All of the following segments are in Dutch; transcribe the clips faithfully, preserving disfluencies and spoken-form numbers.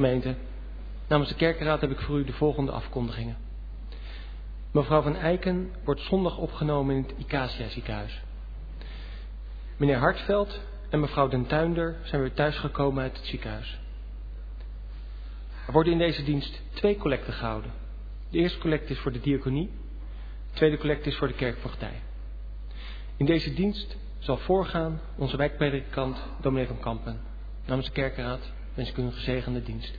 Gemeente, namens de kerkenraad heb ik voor u de volgende afkondigingen. Mevrouw van Eiken wordt zondag opgenomen in het Icacia ziekenhuis. Meneer Hartveld en mevrouw Den Tuinder zijn weer thuisgekomen uit het ziekenhuis. Er worden in deze dienst twee collecten gehouden. De eerste collecte is voor de diaconie, de tweede collecte is voor de kerkvoogdij. In deze dienst zal voorgaan onze wijkpredikant dominee van Kampen. Namens de kerkenraad wens ik u een gezegende dienst.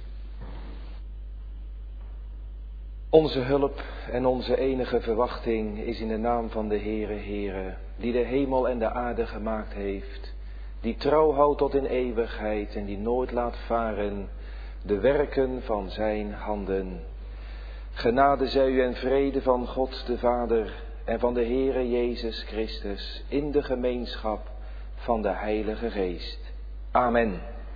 Onze hulp en onze enige verwachting is in de naam van de Heere, Heere, die de hemel en de aarde gemaakt heeft, die trouw houdt tot in eeuwigheid en die nooit laat varen de werken van zijn handen. Genade zij u en vrede van God de Vader en van de Heere Jezus Christus in de gemeenschap van de Heilige Geest. Amen.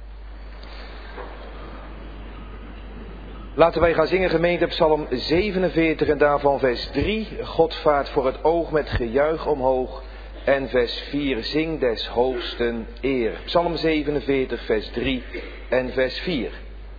Laten wij gaan zingen, gemeente, Psalm zevenenveertig en daarvan vers drie. God vaart voor het oog met gejuich omhoog. En vers vier, zing des hoogsten eer. Psalm zevenenveertig, vers drie en vers vier.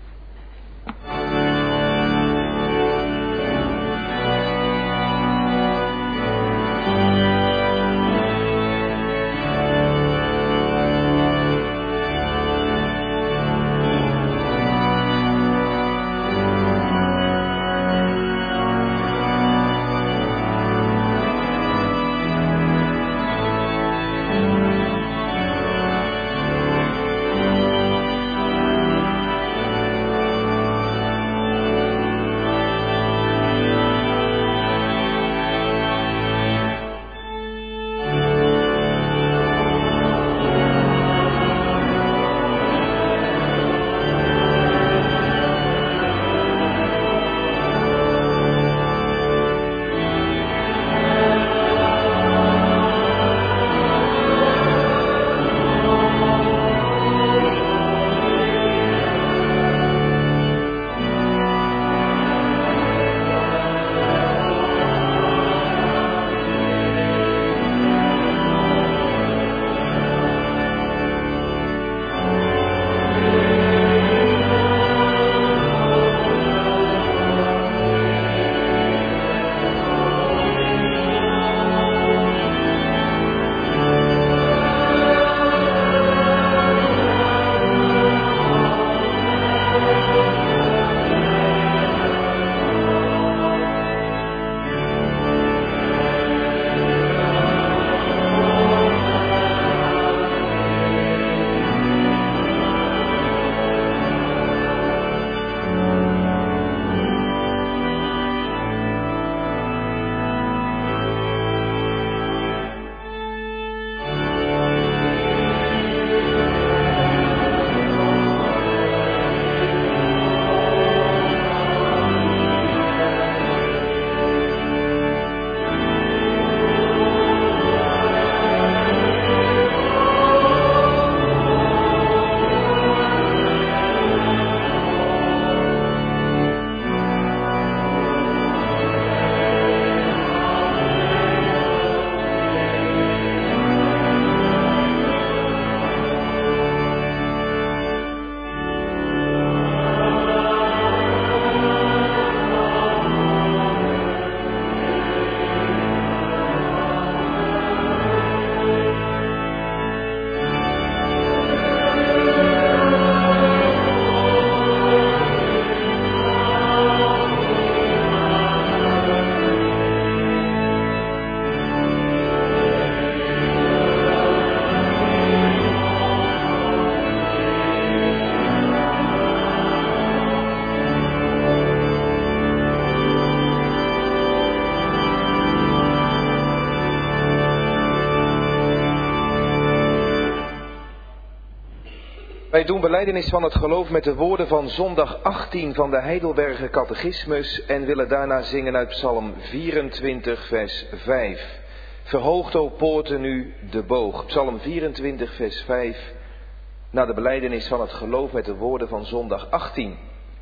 Wij doen belijdenis van het geloof met de woorden van zondag achttien van de Heidelberger Catechismus en willen daarna zingen uit Psalm vierentwintig vers vijf. Verhoogt, o poorten, nu de boog. Psalm vierentwintig vers vijf, na de belijdenis van het geloof met de woorden van zondag achttien.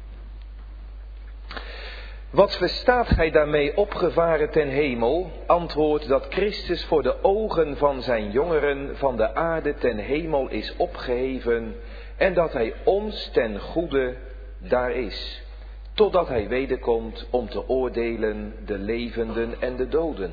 Wat verstaat gij daarmee opgevaren ten hemel? Antwoord dat Christus voor de ogen van zijn jongeren van de aarde ten hemel is opgeheven en dat hij ons ten goede daar is, totdat hij wederkomt om te oordelen de levenden en de doden.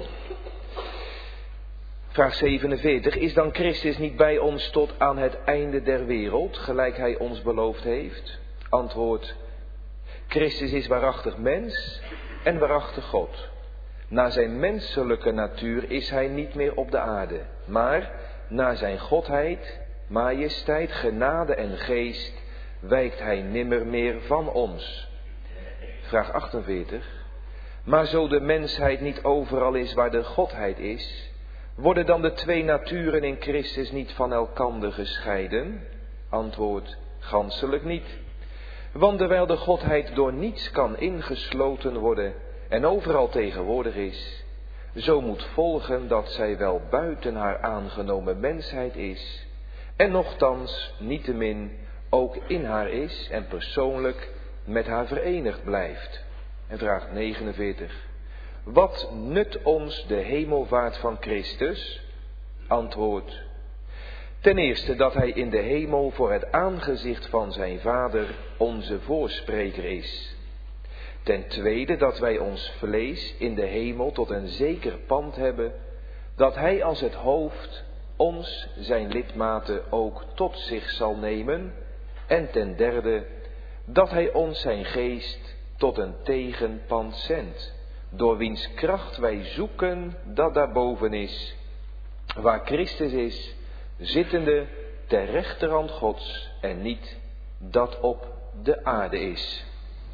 Vraag zevenenveertig. Is dan Christus niet bij ons tot aan het einde der wereld, gelijk hij ons beloofd heeft? Antwoord. Christus is waarachtig mens en waarachtig God. Naar zijn menselijke natuur is hij niet meer op de aarde, maar naar zijn godheid, majesteit, genade en geest wijkt hij nimmer meer van ons. Vraag achtenveertig. Maar zo de mensheid niet overal is waar de godheid is, worden dan de twee naturen in Christus niet van elkander gescheiden? Antwoord, ganselijk niet. Want terwijl de godheid door niets kan ingesloten worden en overal tegenwoordig is, zo moet volgen dat zij wel buiten haar aangenomen mensheid is, en nochtans niettemin ook in haar is en persoonlijk met haar verenigd blijft. En vraag negenenveertig. Wat nut ons de hemelvaart van Christus? Antwoord. Ten eerste dat hij in de hemel voor het aangezicht van zijn Vader onze voorspreker is. Ten tweede dat wij ons vlees in de hemel tot een zeker pand hebben, dat hij als het hoofd ons zijn lidmaten ook tot zich zal nemen. En ten derde dat hij ons zijn geest tot een tegenpand zendt, door wiens kracht wij zoeken dat daarboven is, waar Christus is, zittende ter rechterhand Gods en niet dat op de aarde is.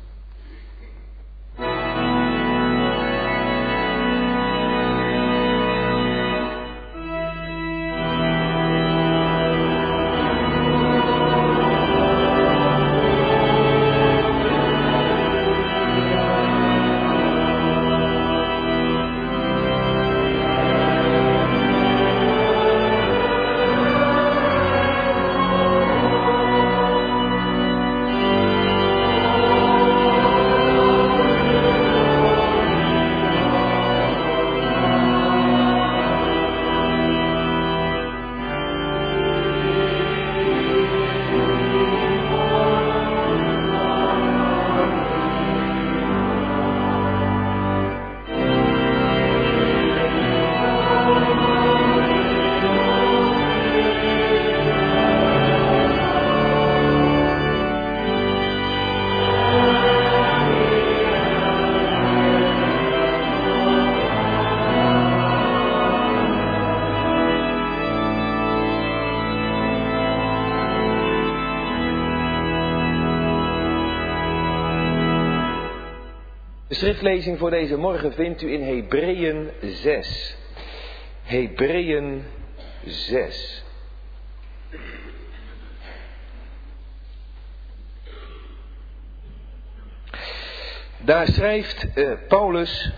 De schriftlezing voor deze morgen vindt u in Hebreeën zes. Hebreeën zes. Daar schrijft uh, Paulus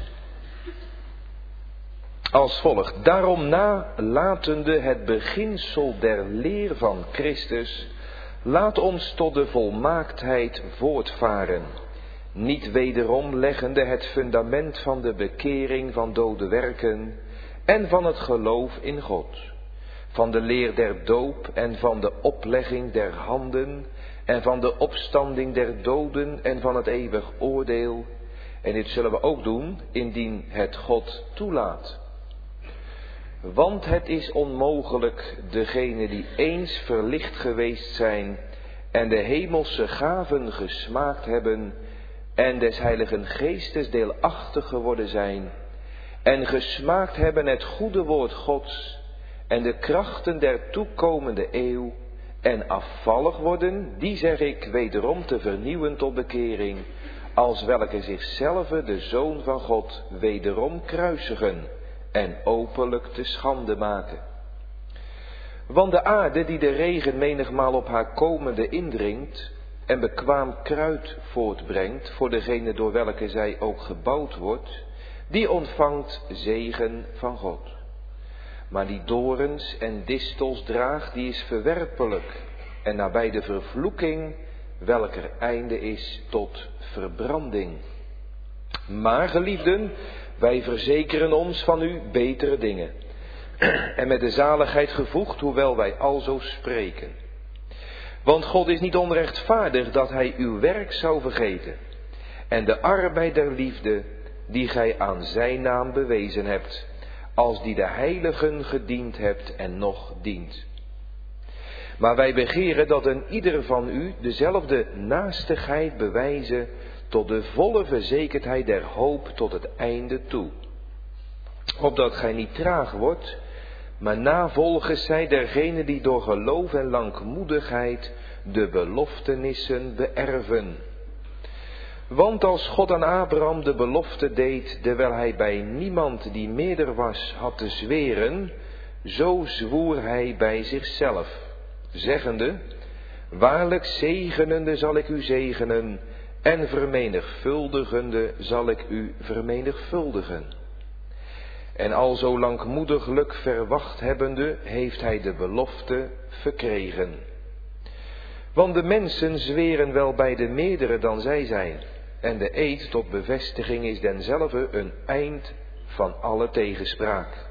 als volgt. Daarom nalatende het beginsel der leer van Christus, laat ons tot de volmaaktheid voortvaren. Niet wederom leggende het fundament van de bekering van dode werken en van het geloof in God, van de leer der doop en van de oplegging der handen en van de opstanding der doden en van het eeuwig oordeel. En dit zullen we ook doen indien het God toelaat. Want het is onmogelijk degenen die eens verlicht geweest zijn en de hemelse gaven gesmaakt hebben en des Heiligen Geestes deelachtig geworden zijn en gesmaakt hebben het goede woord Gods en de krachten der toekomende eeuw en afvallig worden, die zeg ik wederom te vernieuwen tot bekering, als welke zichzelf de Zoon van God wederom kruisigen en openlijk te schande maken. Want de aarde die de regen menigmaal op haar komende indringt en bekwaam kruid voortbrengt voor degene door welke zij ook gebouwd wordt, die ontvangt zegen van God. Maar die dorens en distels draagt, die is verwerpelijk en nabij de vervloeking, welker einde is tot verbranding. Maar geliefden, wij verzekeren ons van u betere dingen, en met de zaligheid gevoegd, hoewel wij alzo spreken. Want God is niet onrechtvaardig dat hij uw werk zou vergeten en de arbeid der liefde die gij aan zijn naam bewezen hebt, als die de heiligen gediend hebt en nog dient. Maar wij begeren dat een ieder van u dezelfde naastigheid bewijzen tot de volle verzekerdheid der hoop tot het einde toe. Opdat gij niet traag wordt, maar navolgers zijt dergenen die door geloof en langmoedigheid de beloftenissen beërven. Want als God aan Abraham de belofte deed, terwijl hij bij niemand die meerder was had te zweren, zo zwoer hij bij zichzelf, zeggende, waarlijk zegenende zal ik u zegenen, en vermenigvuldigende zal ik u vermenigvuldigen. En al zo langmoediglijk verwacht hebbende, heeft hij de belofte verkregen. Want de mensen zweren wel bij de meerdere dan zij zijn, en de eed tot bevestiging is denzelve een eind van alle tegenspraak.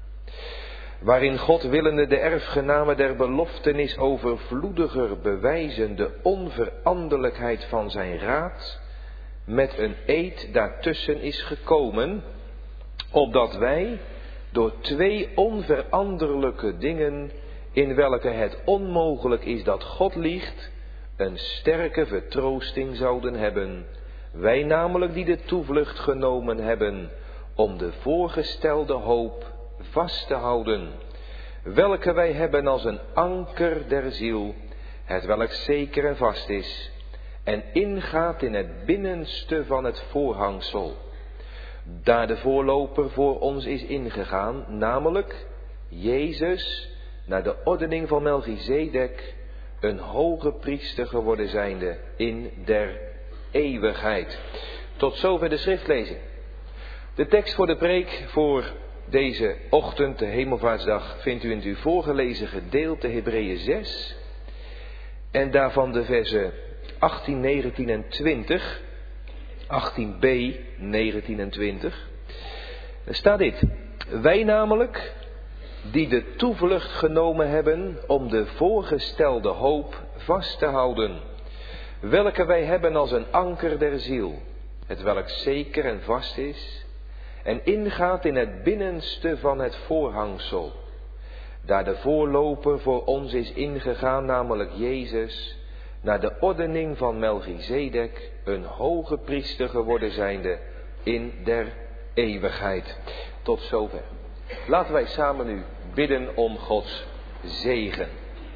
Waarin God willende de erfgename der beloftenis overvloediger bewijzen de onveranderlijkheid van zijn raad, met een eed daartussen is gekomen, opdat wij door twee onveranderlijke dingen, in welke het onmogelijk is dat God liegt, een sterke vertroosting zouden hebben. Wij namelijk die de toevlucht genomen hebben om de voorgestelde hoop vast te houden, welke wij hebben als een anker der ziel, het welk zeker en vast is, en ingaat in het binnenste van het voorhangsel, daar de voorloper voor ons is ingegaan, namelijk Jezus, naar de ordening van Melchizedek, een hoge priester geworden zijnde in der eeuwigheid. Tot zover de schriftlezing. De tekst voor de preek voor deze ochtend, de Hemelvaartsdag, vindt u in het u voorgelezen gedeelte Hebreeën zes. En daarvan de versen achttien, negentien en twintig. achttien b, negentien en twintig. Er staat dit. Wij namelijk, die de toevlucht genomen hebben om de voorgestelde hoop vast te houden, welke wij hebben als een anker der ziel, het welk zeker en vast is, en ingaat in het binnenste van het voorhangsel, daar de voorloper voor ons is ingegaan, namelijk Jezus, naar de ordening van Melchizedek, een hoge priester geworden zijnde in der eeuwigheid. Tot zover. Laten wij samen nu bidden om Gods zegen.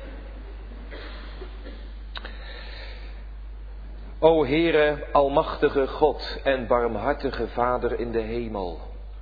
O Heere, almachtige God en barmhartige Vader in de hemel.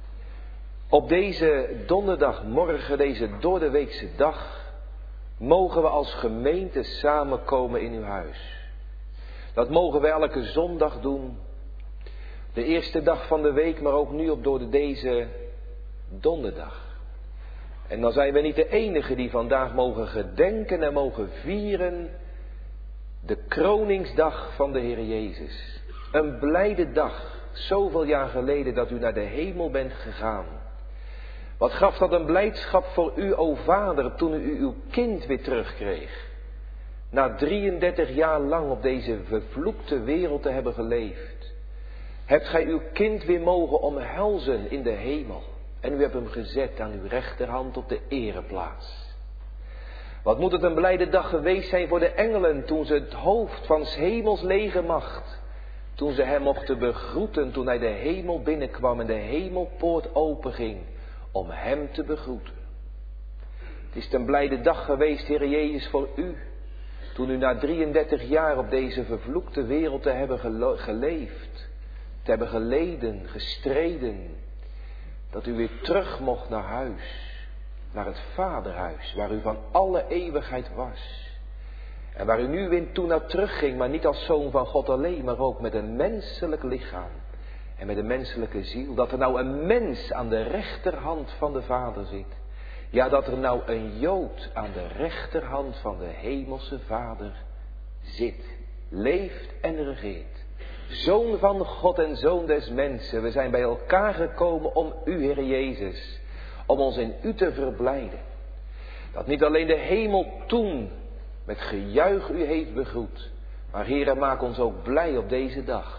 Op deze donderdagmorgen, deze doordeweekse dag, mogen we als gemeente samenkomen in uw huis. Dat mogen we elke zondag doen. De eerste dag van de week, maar ook nu op door deze donderdag. En dan zijn we niet de enigen die vandaag mogen gedenken en mogen vieren de kroningsdag van de Heer Jezus. Een blijde dag, zoveel jaar geleden dat u naar de hemel bent gegaan. Wat gaf dat een blijdschap voor u, o Vader, toen u uw kind weer terugkreeg. Na drieëndertig jaar lang op deze vervloekte wereld te hebben geleefd, hebt gij uw kind weer mogen omhelzen in de hemel. En u hebt hem gezet aan uw rechterhand op de ereplaats. Wat moet het een blijde dag geweest zijn voor de engelen toen ze het hoofd van 's hemels legermacht, toen ze hem mochten begroeten toen hij de hemel binnenkwam en de hemelpoort openging om hem te begroeten. Het is een blijde dag geweest, Heer Jezus, voor u, toen u na drieëndertig jaar op deze vervloekte wereld te hebben gelo- geleefd, te hebben geleden, gestreden, dat u weer terug mocht naar huis. Naar het vaderhuis, waar u van alle eeuwigheid was. En waar u nu weer toe naar terugging, maar niet als zoon van God alleen, maar ook met een menselijk lichaam. En met een menselijke ziel. Dat er nou een mens aan de rechterhand van de Vader zit. Ja, dat er nou een Jood aan de rechterhand van de hemelse Vader zit. Leeft en regeert. Zoon van God en zoon des mensen. We zijn bij elkaar gekomen om u, Heer Jezus, om ons in u te verblijden. Dat niet alleen de hemel toen met gejuich u heeft begroet. Maar Heere, maak ons ook blij op deze dag.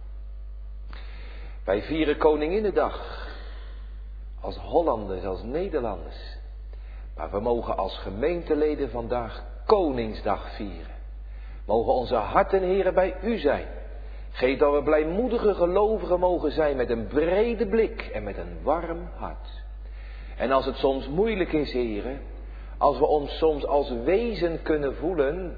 Wij vieren Koninginnedag. Als Hollanders, als Nederlanders. Maar we mogen als gemeenteleden vandaag Koningsdag vieren. Mogen onze harten, Heere, bij u zijn. Geef dat we blijmoedige gelovigen mogen zijn met een brede blik en met een warm hart. En als het soms moeilijk is, Heere, als we ons soms als wezen kunnen voelen,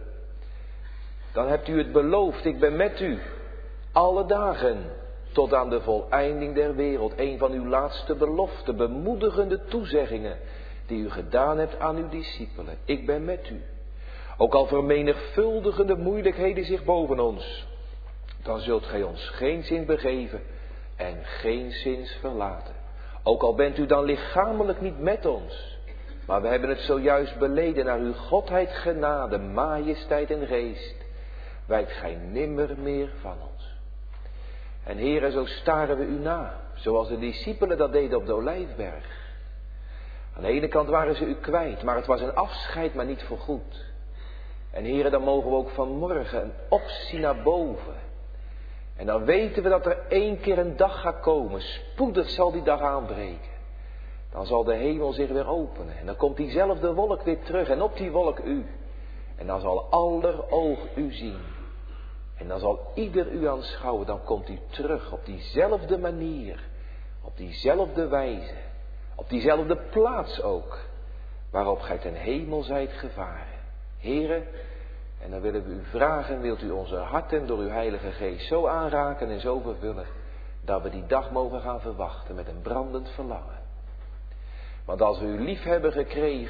dan hebt u het beloofd, ik ben met u, alle dagen, tot aan de voleinding der wereld. Een van uw laatste beloften, bemoedigende toezeggingen, die u gedaan hebt aan uw discipelen. Ik ben met u. Ook al vermenigvuldigen de moeilijkheden zich boven ons, dan zult gij ons geenszins begeven en geenszins verlaten. Ook al bent u dan lichamelijk niet met ons, maar we hebben het zojuist beleden naar uw godheid, genade, majesteit en geest, wijkt gij nimmer meer van ons. En Heere, zo staren we u na, zoals de discipelen dat deden op de Olijfberg. Aan de ene kant waren ze u kwijt, maar het was een afscheid, maar niet voorgoed. En Heere, dan mogen we ook vanmorgen een opzien naar boven. En dan weten we dat er één keer een dag gaat komen. Spoedig zal die dag aanbreken. Dan zal de hemel zich weer openen. En dan komt diezelfde wolk weer terug. En op die wolk u. En dan zal aller oog u zien. En dan zal ieder u aanschouwen. Dan komt u terug op diezelfde manier. Op diezelfde wijze. Op diezelfde plaats ook. Waarop gij ten hemel zijt gevaren. Heere, en dan willen we u vragen, wilt u onze harten door uw Heilige Geest zo aanraken en zo vervullen, dat we die dag mogen gaan verwachten met een brandend verlangen. Want als we u lief hebben gekregen,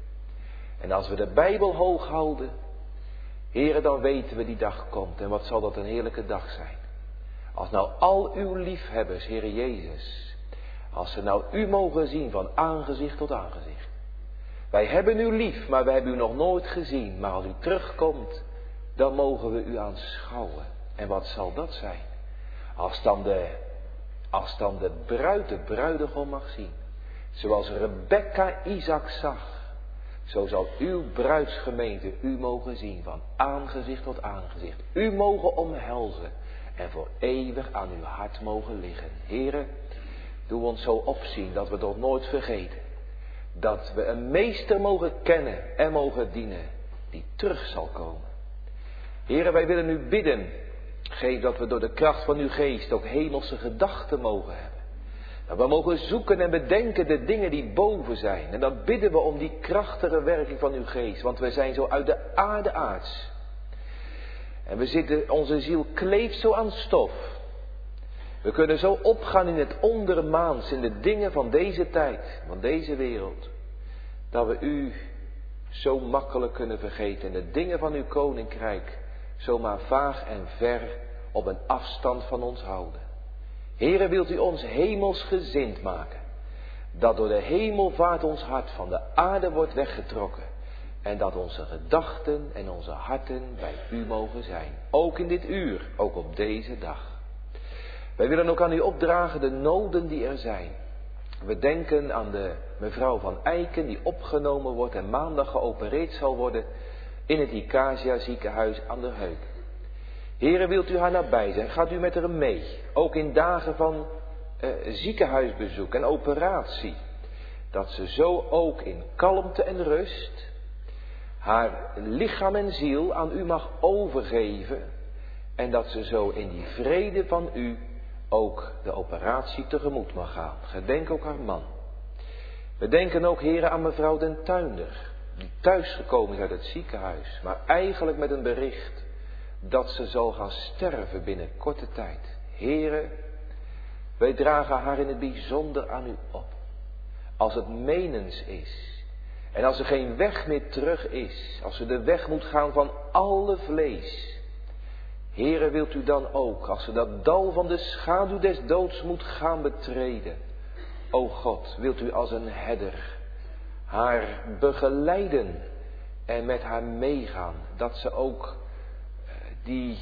en als we de Bijbel hoog houden, Heere, dan weten we die dag komt. En wat zal dat een heerlijke dag zijn. Als nou al uw liefhebbers, Heere Jezus, als ze nou u mogen zien van aangezicht tot aangezicht. Wij hebben u lief, maar we hebben u nog nooit gezien. Maar als u terugkomt, dan mogen we u aanschouwen. En wat zal dat zijn? Als dan de, als dan de bruid de bruidegom mag zien. Zoals Rebekka Isaac zag. Zo zal uw bruidsgemeente u mogen zien van aangezicht tot aangezicht. U mogen omhelzen en voor eeuwig aan uw hart mogen liggen. Heere, doe ons zo opzien dat we dat nooit vergeten. Dat we een meester mogen kennen en mogen dienen die terug zal komen. Heere, wij willen u bidden. Geef dat we door de kracht van uw geest ook hemelse gedachten mogen hebben. Dat we mogen zoeken en bedenken de dingen die boven zijn. En dan bidden we om die krachtige werking van uw geest. Want wij zijn zo uit de aarde aards. En we zitten, onze ziel kleeft zo aan stof. We kunnen zo opgaan in het ondermaans, in de dingen van deze tijd, van deze wereld. Dat we u zo makkelijk kunnen vergeten. En de dingen van uw koninkrijk zomaar vaag en ver op een afstand van ons houden. Heere, wilt u ons hemelsgezind maken. Dat door de hemelvaart ons hart van de aarde wordt weggetrokken. En dat onze gedachten en onze harten bij u mogen zijn. Ook in dit uur, ook op deze dag. Wij willen ook aan u opdragen de noden die er zijn. We denken aan de mevrouw van Eiken die opgenomen wordt en maandag geopereerd zal worden in het Icasia ziekenhuis aan de Heup. Heere, wilt u haar nabij zijn? Gaat u met haar mee? Ook in dagen van uh, ziekenhuisbezoek en operatie. Dat ze zo ook in kalmte en rust haar lichaam en ziel aan u mag overgeven. En dat ze zo in die vrede van u ook de operatie tegemoet mag gaan. Gedenk ook haar man. We denken ook, Heere, aan mevrouw Den Tuinder. Die thuisgekomen is uit het ziekenhuis. Maar eigenlijk met een bericht dat ze zal gaan sterven binnen korte tijd. Heere, wij dragen haar in het bijzonder aan u op. Als het menens is. En als er geen weg meer terug is. Als ze de weg moet gaan van alle vlees. Heere, wilt u dan ook, als ze dat dal van de schaduw des doods moet gaan betreden. O God, wilt u als een herder haar begeleiden en met haar meegaan. Dat ze ook die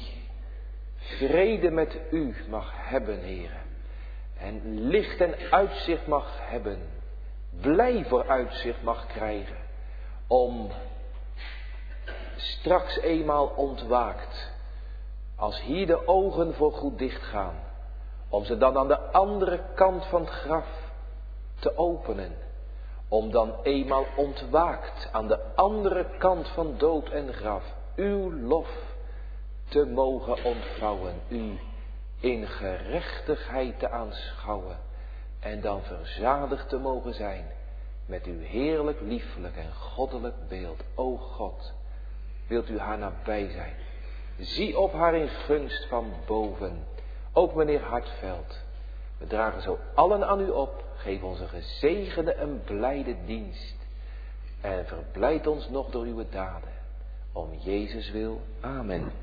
vrede met u mag hebben, Heere. En licht en uitzicht mag hebben. Blij vooruitzicht mag krijgen. Om straks eenmaal ontwaakt, als hier de ogen voor goed dichtgaan, om ze dan aan de andere kant van het graf te openen, om dan eenmaal ontwaakt aan de andere kant van dood en graf, uw lof te mogen ontvouwen, u in gerechtigheid te aanschouwen en dan verzadigd te mogen zijn met uw heerlijk, lieflijk en goddelijk beeld. O God, wilt u haar nabij zijn? Zie op haar in gunst van boven. Ook meneer Hartveld. We dragen zo allen aan u op. Geef ons een gezegende en blijde dienst. En verblijd ons nog door uw daden. Om Jezus wil. Amen.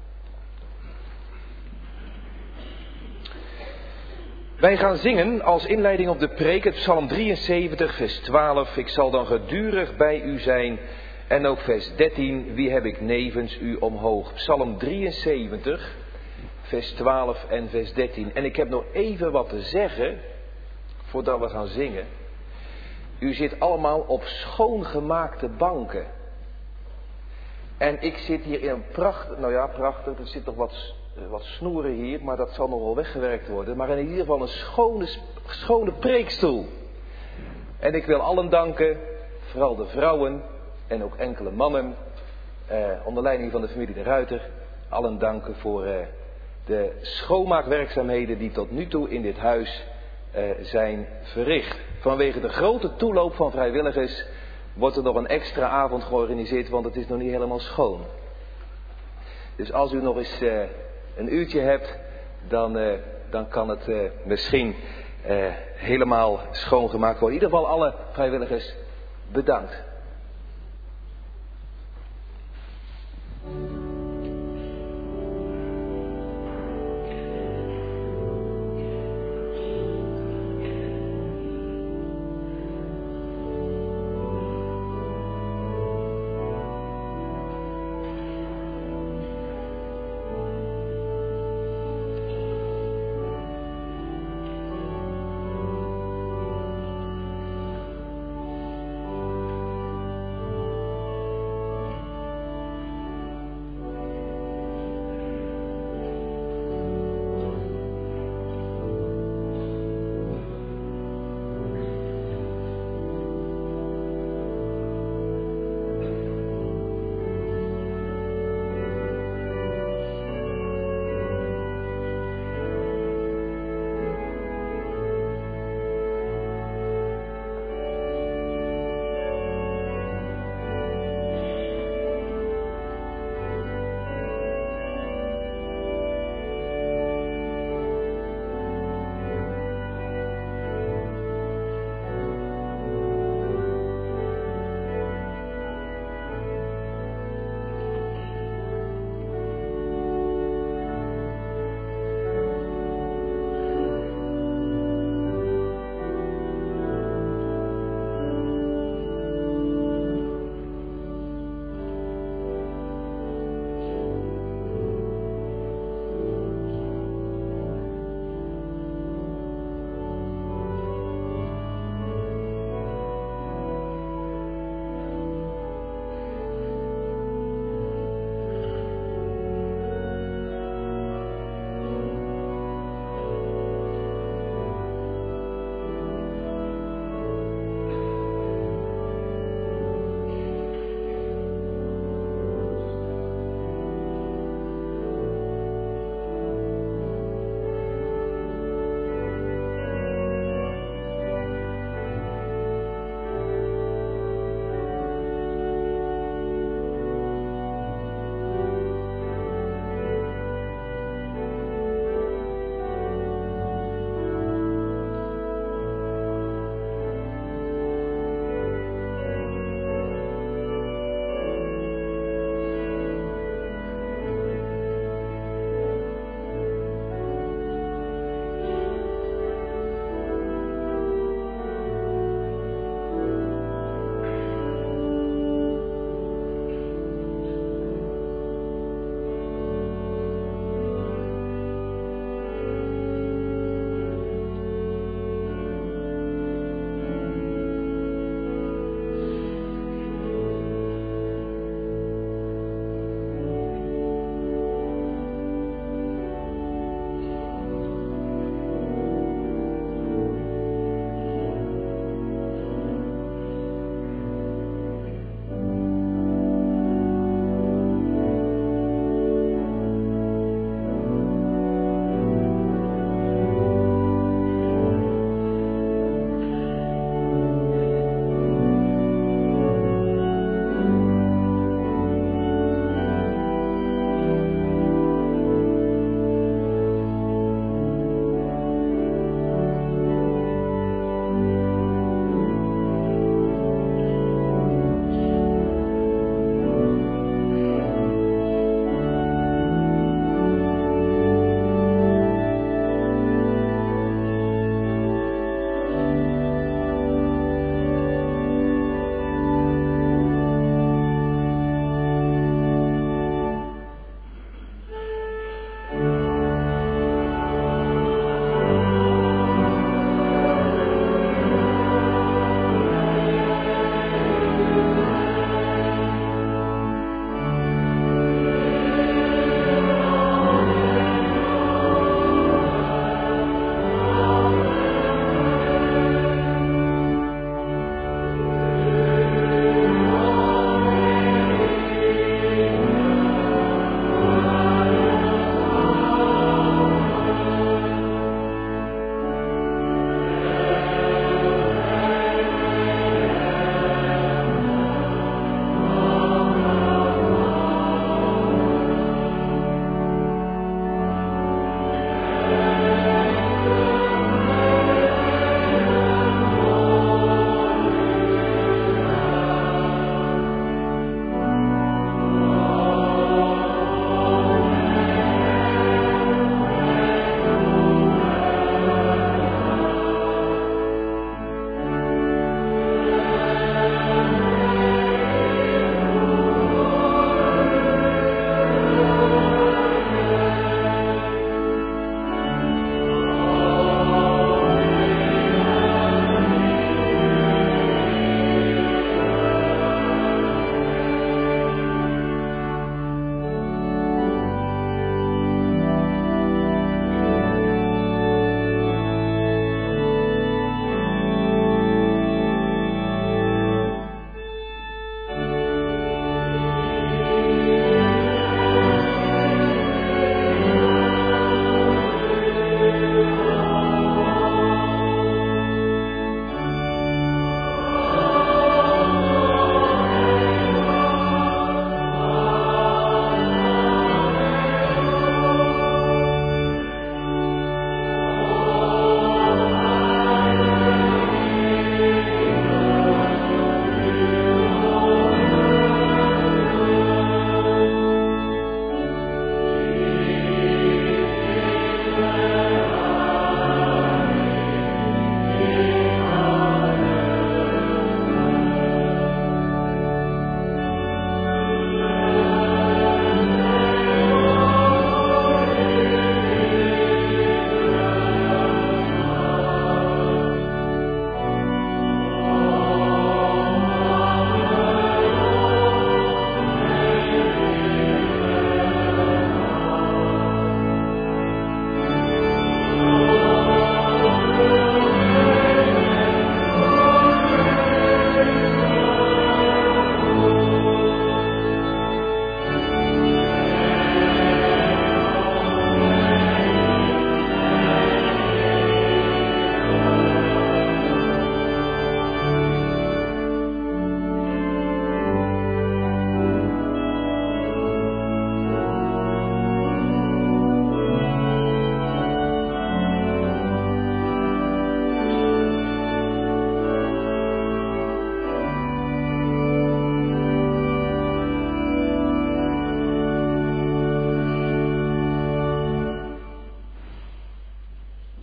Wij gaan zingen als inleiding op de preek het Psalm drieënzeventig, vers twaalf. Ik zal dan gedurig bij u zijn. En ook vers dertien. Wie heb ik nevens u omhoog? Psalm drieënzeventig, vers twaalf en vers dertien. En ik heb nog even wat te zeggen voordat we gaan zingen. U zit allemaal op schoongemaakte banken. En ik zit hier in een prachtig, nou ja prachtig, er zit nog wat, wat snoeren hier, maar dat zal nog wel weggewerkt worden. Maar in ieder geval een schone, schone preekstoel. En ik wil allen danken, vooral de vrouwen en ook enkele mannen, eh, onder leiding van de familie de Ruiter. Allen danken voor eh, de schoonmaakwerkzaamheden die tot nu toe in dit huis eh, zijn verricht. Vanwege de grote toeloop van vrijwilligers wordt er nog een extra avond georganiseerd, want het is nog niet helemaal schoon. Dus als u nog eens uh, een uurtje hebt, dan, uh, dan kan het uh, misschien uh, helemaal schoongemaakt worden. In ieder geval alle vrijwilligers bedankt.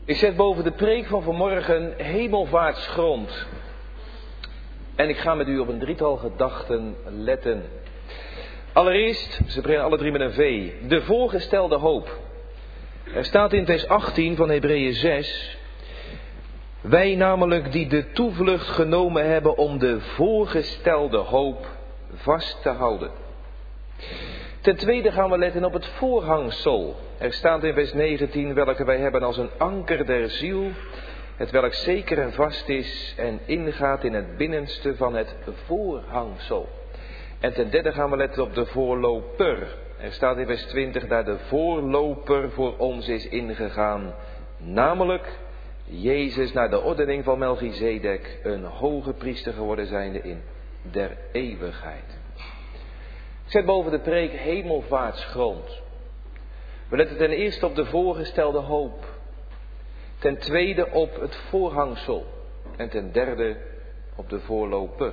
Ik zet boven de preek van vanmorgen hemelvaartsgrond. En ik ga met u op een drietal gedachten letten. Allereerst, ze beginnen alle drie met een V, de voorgestelde hoop. Er staat in vers achttien van Hebreeën zes... Wij namelijk die de toevlucht genomen hebben om de voorgestelde hoop vast te houden. Ten tweede gaan we letten op het voorhangsel. Er staat in vers negentien, welke wij hebben als een anker der ziel, het welk zeker en vast is en ingaat in het binnenste van het voorhangsel. En ten derde gaan we letten op de voorloper. Er staat in vers twintig, daar de voorloper voor ons is ingegaan, namelijk Jezus naar de ordening van Melchizedek, een hoge priester geworden zijnde in der eeuwigheid. Ik zet boven de preek hemelvaartsgrond. We letten ten eerste op de voorgestelde hoop. Ten tweede op het voorhangsel. En ten derde op de voorloper.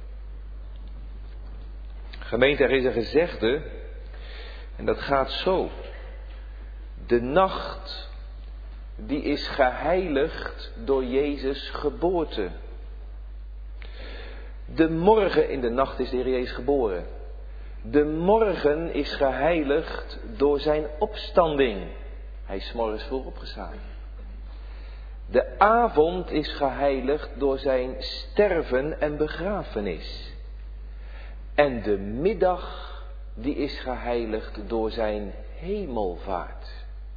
Gemeente, er is een gezegde. En dat gaat zo. De nacht, die is geheiligd door Jezus' geboorte. De morgen in de nacht is de Heer Jezus geboren. De morgen is geheiligd door zijn opstanding. Hij is 's morgens vroeg opgestaan. De avond is geheiligd door zijn sterven en begrafenis. En de middag, die is geheiligd door zijn hemelvaart.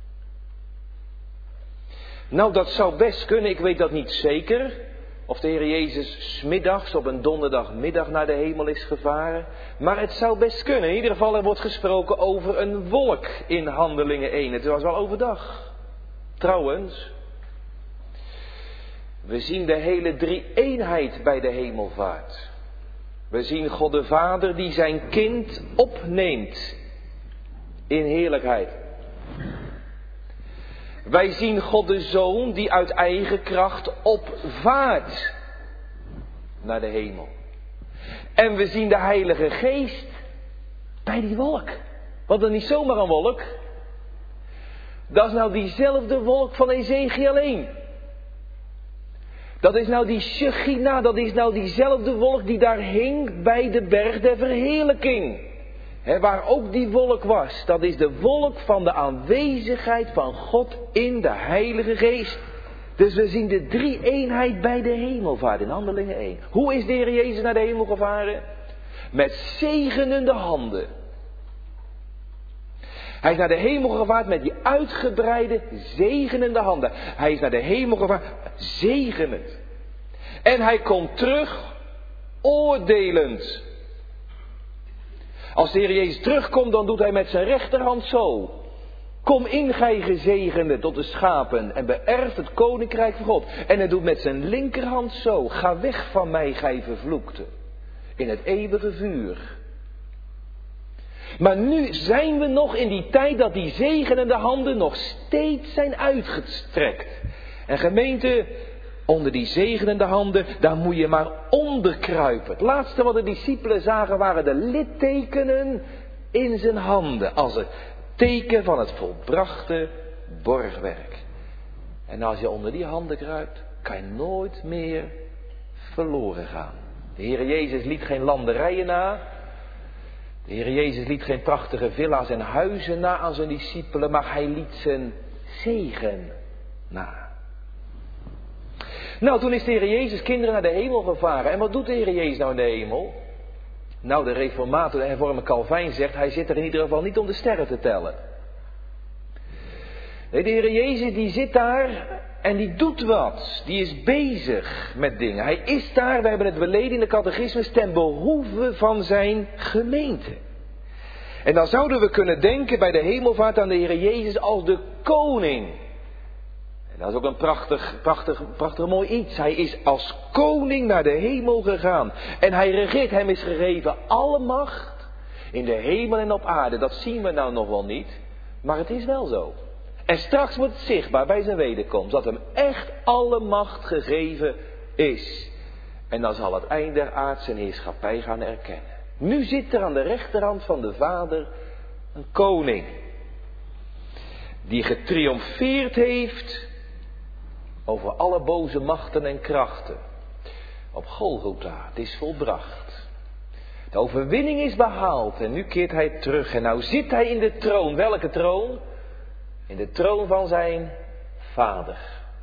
Nou, dat zou best kunnen, ik weet dat niet zeker. Of de Heer Jezus 's middags op een donderdagmiddag naar de hemel is gevaren. Maar het zou best kunnen. In ieder geval, er wordt gesproken over een wolk in Handelingen één. Het was wel overdag. Trouwens, we zien de hele drie-eenheid bij de hemelvaart. We zien God de Vader die zijn kind opneemt in heerlijkheid. Wij zien God de Zoon die uit eigen kracht opvaart naar de hemel. En we zien de Heilige Geest bij die wolk. Want dat is niet zomaar een wolk. Dat is nou diezelfde wolk van Ezechiël één. Dat is nou die Shechina, dat is nou diezelfde wolk die daar hing bij de berg der verheerlijking. He, waar ook die wolk was, dat is de wolk van de aanwezigheid van God in de Heilige Geest. Dus we zien de drie-eenheid bij de hemelvaart in Handelingen één. Hoe is de Heer Jezus naar de hemel gevaren? Met zegenende handen. Hij is naar de hemel gevaard met die uitgebreide zegenende handen. Hij is naar de hemel gevaard zegenend. En hij komt terug oordelend. Als de Heer Jezus terugkomt, dan doet hij met zijn rechterhand zo. Kom in, gij gezegende, tot de schapen en beërft het koninkrijk van God. En hij doet met zijn linkerhand zo. Ga weg van mij, gij vervloekte. In het eeuwige vuur. Maar nu zijn we nog in die tijd dat die zegenende handen nog steeds zijn uitgestrekt. En gemeente, onder die zegenende handen, daar moet je maar onderkruipen. Het laatste wat de discipelen zagen waren de littekenen in zijn handen. Als het teken van het volbrachte borgwerk. En als je onder die handen kruipt, kan je nooit meer verloren gaan. De Heer Jezus liet geen landerijen na. De Heer Jezus liet geen prachtige villa's en huizen na aan zijn discipelen, maar hij liet zijn zegen na. Nou, toen is de Heer Jezus kinderen naar de hemel gevaren. En wat doet de Heer Jezus nou in de hemel? Nou, de reformator, de hervormer Calvijn zegt, hij zit er in ieder geval niet om de sterren te tellen. Nee, de Heer Jezus die zit daar en die doet wat. Die is bezig met dingen. Hij is daar, we hebben het beleden in de catechismus, ten behoeve van zijn gemeente. En dan zouden we kunnen denken bij de hemelvaart aan de Heer Jezus als de koning. En dat is ook een prachtig, prachtig, prachtig mooi iets. Hij is als koning naar de hemel gegaan. En hij regeert, hem is gegeven alle macht in de hemel en op aarde. Dat zien we nou nog wel niet, maar het is wel zo. En straks wordt het zichtbaar bij zijn wederkomst dat hem echt alle macht gegeven is. En dan zal het eind der aard zijn heerschappij gaan erkennen. Nu zit er aan de rechterhand van de Vader een koning. Die getriomfeerd heeft over alle boze machten en krachten. Op Golgotha, het is volbracht. De overwinning is behaald en nu keert hij terug. En nou zit hij in de troon. Welke troon? In de troon van zijn Vader.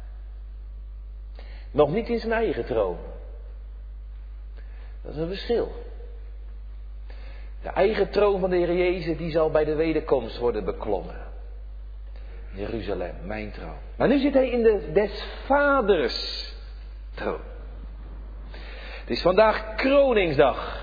Nog niet in zijn eigen troon. Dat is een verschil. De eigen troon van de Heer Jezus, die zal bij de wederkomst worden beklommen. Jeruzalem, mijn troon. Maar nu zit hij in de des Vaders troon. Het is vandaag Kroningsdag.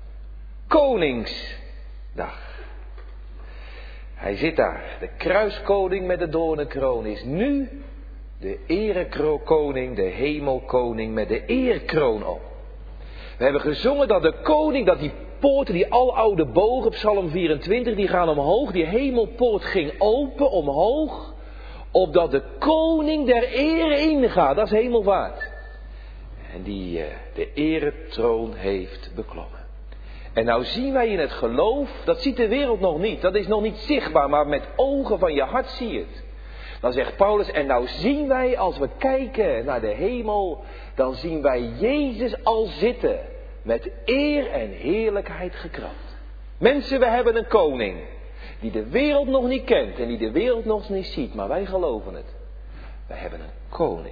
Koningsdag. Hij zit daar. De kruiskoning met de doornenkroon is nu de erekoning, de hemelkoning met de eerkroon op. We hebben gezongen dat de koning, dat die poorten, die aloude bogen, Psalm vierentwintig, die gaan omhoog. Die hemelpoort ging open, omhoog, opdat de koning der ere ingaat. Dat is hemelvaart. En die uh, de eretroon heeft beklommen. En nou zien wij in het geloof, dat ziet de wereld nog niet, dat is nog niet zichtbaar, maar met ogen van je hart zie je het. Dan zegt Paulus, en nou zien wij, als we kijken naar de hemel, dan zien wij Jezus al zitten, met eer en heerlijkheid gekroond. Mensen, we hebben een koning, die de wereld nog niet kent en die de wereld nog niet ziet, maar wij geloven het. Wij hebben een koning.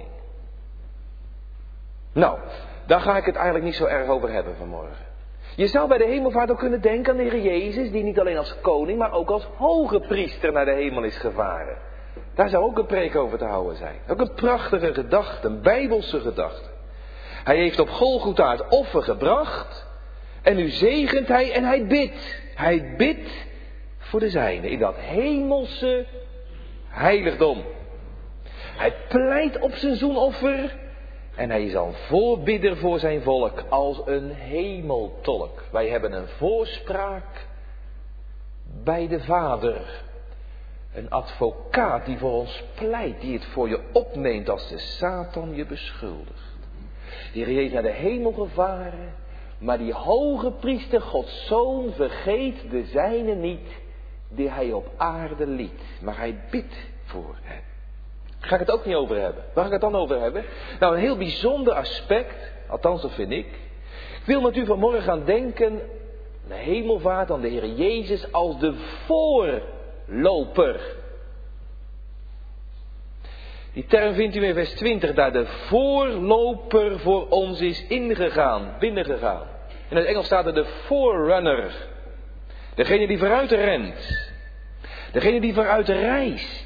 Nou, daar ga ik het eigenlijk niet zo erg over hebben vanmorgen. Je zou bij de hemelvaart ook kunnen denken aan de Heer Jezus, die niet alleen als koning, maar ook als hoge priester naar de hemel is gevaren. Daar zou ook een preek over te houden zijn. Ook een prachtige gedachte, een bijbelse gedachte. Hij heeft op Golgotha het offer gebracht. En nu zegent hij en hij bidt. Hij bidt voor de zijnen in dat hemelse heiligdom. Hij pleit op zijn zoenoffer. En hij is al voorbidder voor zijn volk als een hemeltolk. Wij hebben een voorspraak bij de Vader. Een advocaat die voor ons pleit, die het voor je opneemt als de Satan je beschuldigt. Die heeft naar de hemel gevaren, maar die hoge priester, Gods Zoon, vergeet de zijne niet, die hij op aarde liet. Maar hij bidt voor hen. Daar ga ik het ook niet over hebben. Waar ga ik het dan over hebben? Nou, een heel bijzonder aspect, althans dat vind ik. Ik wil met u vanmorgen gaan denken, de hemelvaart aan de Heer Jezus als de voorloper. Die term vindt u in vers twintig, daar de voorloper voor ons is ingegaan, binnengegaan. In het Engels staat er de forerunner. Degene die vooruit rent. Degene die vooruit reist.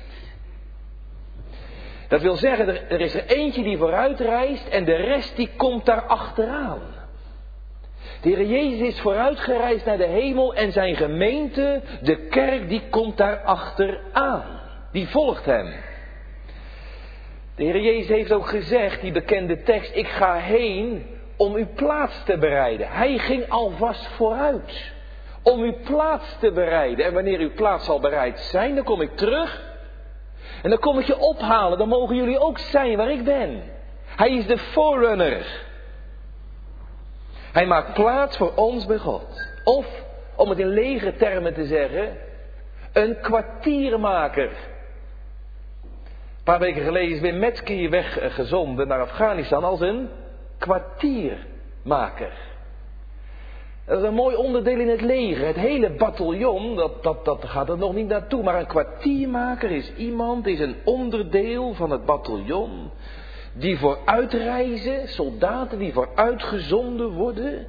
Dat wil zeggen, er, er is er eentje die vooruit reist en de rest die komt daar achteraan. De Heer Jezus is vooruit gereisd naar de hemel en zijn gemeente, de kerk, die komt daar achteraan. Die volgt hem. De Heer Jezus heeft ook gezegd, die bekende tekst, ik ga heen om uw plaats te bereiden. Hij ging alvast vooruit om uw plaats te bereiden. En wanneer uw plaats zal bereid zijn, dan kom ik terug. En dan kom ik je ophalen, dan mogen jullie ook zijn waar ik ben. Hij is de forerunner. Hij maakt plaats voor ons bij God. Of, om het in lege termen te zeggen, een kwartiermaker. Een paar weken geleden is Wim Metke hier weggezonden naar Afghanistan als een kwartiermaker. Dat is een mooi onderdeel in het leger. Het hele bataljon, dat, dat, dat gaat er nog niet naartoe. Maar een kwartiermaker is iemand, is een onderdeel van het bataljon. Die vooruitreizen, soldaten die vooruitgezonden worden.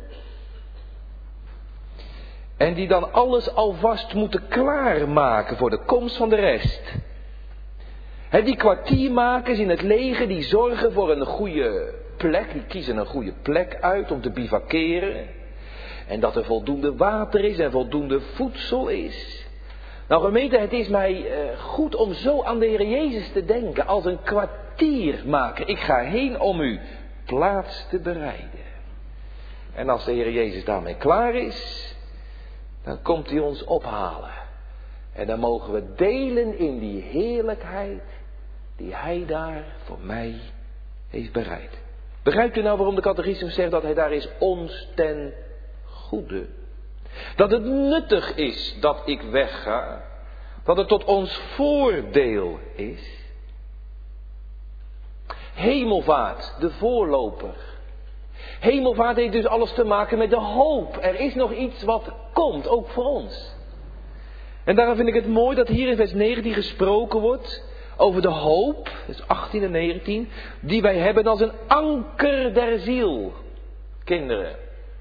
En die dan alles alvast moeten klaarmaken voor de komst van de rest. He, die kwartiermakers in het leger, die zorgen voor een goede plek. Die kiezen een goede plek uit om te bivakeren. En dat er voldoende water is en voldoende voedsel is. Nou gemeente, het is mij uh, goed om zo aan de Heer Jezus te denken. Als een kwartiermaker. Ik ga heen om u plaats te bereiden. En als de Heer Jezus daarmee klaar is, dan komt hij ons ophalen. En dan mogen we delen in die heerlijkheid die hij daar voor mij heeft bereid. Begrijpt u nou waarom de catechismus zegt dat hij daar is ons ten goede? Dat het nuttig is dat ik wegga. Dat het tot ons voordeel is. Hemelvaart, de voorloper. Hemelvaart heeft dus alles te maken met de hoop. Er is nog iets wat komt, ook voor ons. En daarom vind ik het mooi dat hier in vers negentien gesproken wordt over de hoop, dus achttien en negentien, die wij hebben als een anker der ziel. Kinderen.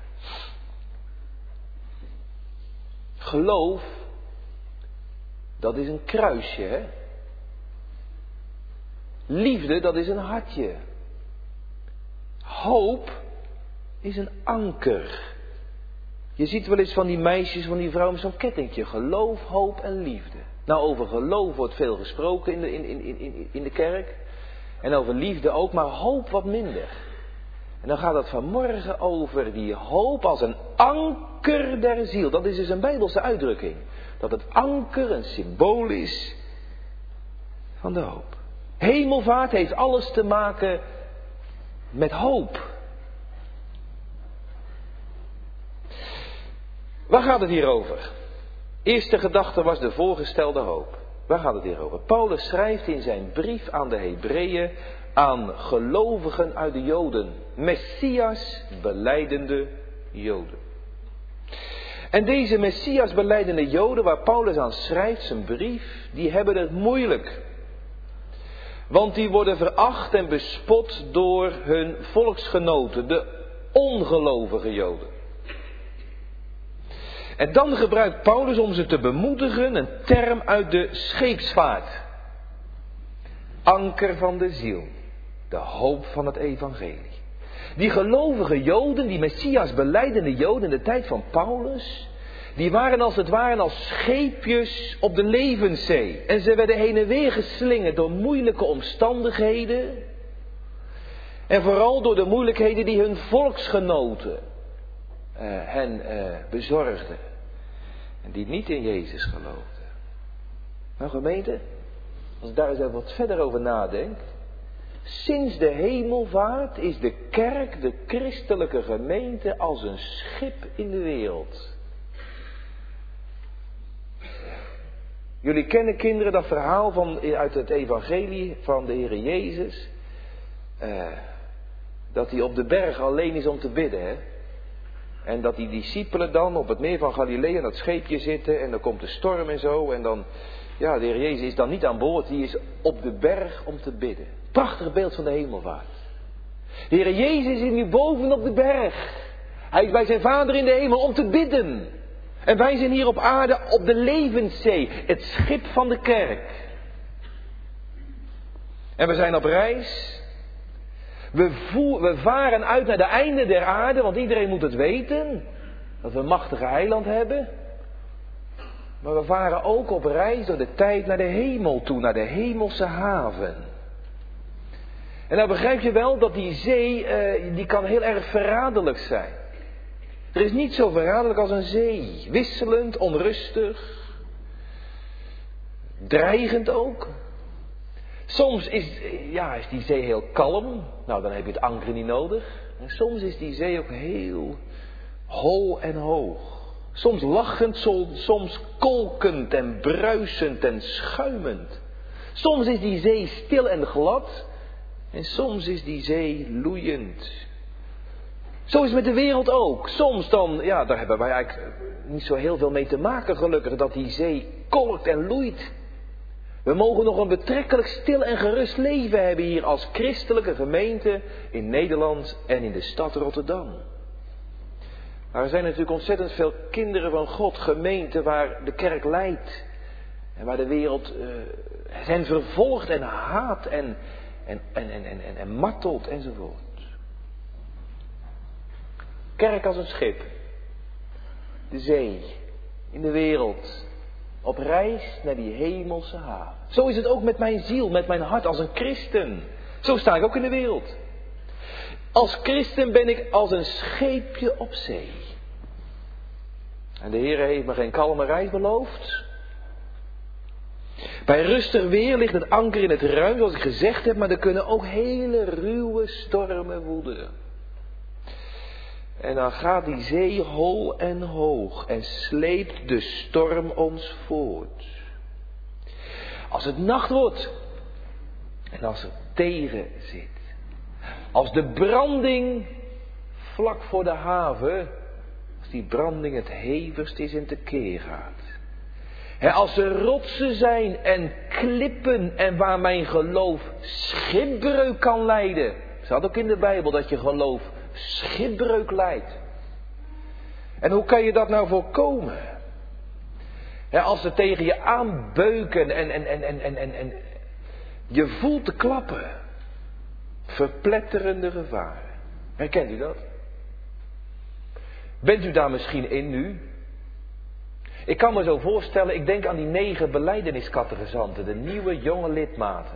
Geloof, dat is een kruisje, hè? Liefde, dat is een hartje. Hoop is een anker. Je ziet wel eens van die meisjes, van die vrouwen met zo'n kettingje. Geloof, hoop en liefde. Nou, over geloof wordt veel gesproken in de, in, in, in, in de kerk. En over liefde ook, maar hoop wat minder. En dan gaat het vanmorgen over die hoop als een anker der ziel. Dat is dus een Bijbelse uitdrukking. Dat het anker een symbool is van de hoop. Hemelvaart heeft alles te maken met hoop. Waar gaat het hier over? Eerste gedachte was de voorgestelde hoop. Waar gaat het hier over? Paulus schrijft in zijn brief aan de Hebreeën aan gelovigen uit de Joden. Messias belijdende Joden. En deze Messias belijdende Joden waar Paulus aan schrijft, zijn brief, die hebben het moeilijk. Want die worden veracht en bespot door hun volksgenoten, de ongelovige Joden. En dan gebruikt Paulus om ze te bemoedigen een term uit de scheepsvaart. Anker van de ziel. De hoop van het evangelie. Die gelovige Joden, die Messias belijdende Joden in de tijd van Paulus, die waren als het ware als scheepjes op de levenszee. En ze werden heen en weer geslingerd door moeilijke omstandigheden. En vooral door de moeilijkheden die hun volksgenoten uh, hen uh, bezorgden. En die niet in Jezus geloofden. Nou gemeente, als ik daar eens even wat verder over nadenk. Sinds de hemelvaart is de kerk, de christelijke gemeente, als een schip in de wereld. Jullie kennen, kinderen, dat verhaal van, uit het evangelie van de Heer Jezus. Uh, dat hij op de berg alleen is om te bidden, hè. En dat die discipelen dan op het meer van Galilea in dat scheepje zitten. En dan komt de storm en zo. En dan, ja, de Heer Jezus is dan niet aan boord. Die is op de berg om te bidden. Prachtig beeld van de hemelvaart. De Heer Jezus is nu boven op de berg. Hij is bij zijn Vader in de hemel om te bidden. En wij zijn hier op aarde op de levenszee. Het schip van de kerk. En we zijn op reis. We, voer, we varen uit naar de einde der aarde, want iedereen moet het weten. Dat we een machtige eiland hebben. Maar we varen ook op reis door de tijd naar de hemel toe, naar de hemelse haven. En nou begrijp je wel dat die zee, uh, die kan heel erg verraderlijk zijn. Er is niet zo verraderlijk als een zee. Wisselend, onrustig. Dreigend ook. Soms is, ja, is die zee heel kalm. Nou, dan heb je het anker niet nodig. En soms is die zee ook heel hol en hoog. Soms lachend, soms kolkend en bruisend en schuimend. Soms is die zee stil en glad. En soms is die zee loeiend. Zo is het met de wereld ook. Soms dan, ja, daar hebben wij eigenlijk niet zo heel veel mee te maken, gelukkig, dat die zee kolkt en loeit. We mogen nog een betrekkelijk stil en gerust leven hebben hier als christelijke gemeente in Nederland en in de stad Rotterdam. Maar er zijn natuurlijk ontzettend veel kinderen van God, gemeenten waar de kerk leidt. En waar de wereld uh, hen vervolgt en haat en, en, en, en, en, en, en martelt enzovoort. Kerk als een schip. De zee. In de wereld. Op reis naar die hemelse haven. Zo is het ook met mijn ziel, met mijn hart als een christen. Zo sta ik ook in de wereld. Als christen ben ik als een scheepje op zee. En de Heer heeft me geen kalme reis beloofd. Bij rustig weer ligt het anker in het ruim, zoals ik gezegd heb, maar er kunnen ook hele ruwe stormen woeden. En dan gaat die zee hol en hoog en sleept de storm ons voort. Als het nacht wordt en als er tegen zit. Als de branding vlak voor de haven, als die branding het hevigst is en tekeer gaat. He, als er rotsen zijn en klippen en waar mijn geloof schipbreuk kan lijden. Er staat ook in de Bijbel dat je geloof schipbreuk lijdt. En hoe kan je dat nou voorkomen? He, als ze tegen je aanbeuken en, en, en, en, en, en, en je voelt te klappen. Verpletterende gevaren. Herkent u dat? Bent u daar misschien in nu? Ik kan me zo voorstellen, ik denk aan die negen belijdeniscatechisanten, de nieuwe jonge lidmaten.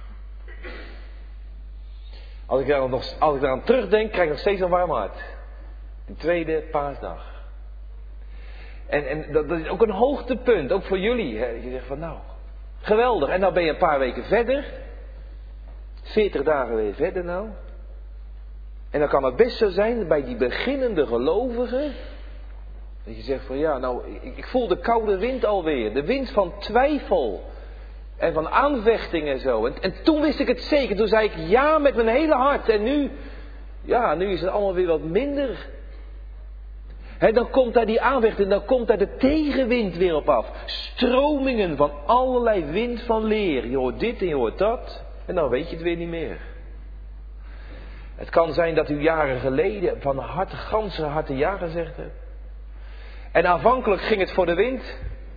Als ik daar nog, als ik daar aan terugdenk, krijg ik nog steeds een warm hart. Die tweede paasdag. En, en dat, dat is ook een hoogtepunt, ook voor jullie. Hè? Je zegt van nou, geweldig. En dan ben je een paar weken verder. veertig dagen weer verder nou. En dan kan het best zo zijn bij die beginnende gelovigen. Dat je zegt van ja, nou, ik, ik voel de koude wind alweer. De wind van twijfel. En van aanvechting en zo. En, en toen wist ik het zeker. Toen zei ik ja met mijn hele hart. En nu, ja, nu is het allemaal weer wat minder. En dan komt daar die aanvechting. Dan komt daar de tegenwind weer op af. Stromingen van allerlei wind van leer. Je hoort dit en je hoort dat. En dan weet je het weer niet meer. Het kan zijn dat u jaren geleden van harte, ganse harte ja gezegd hebt. En aanvankelijk ging het voor de wind.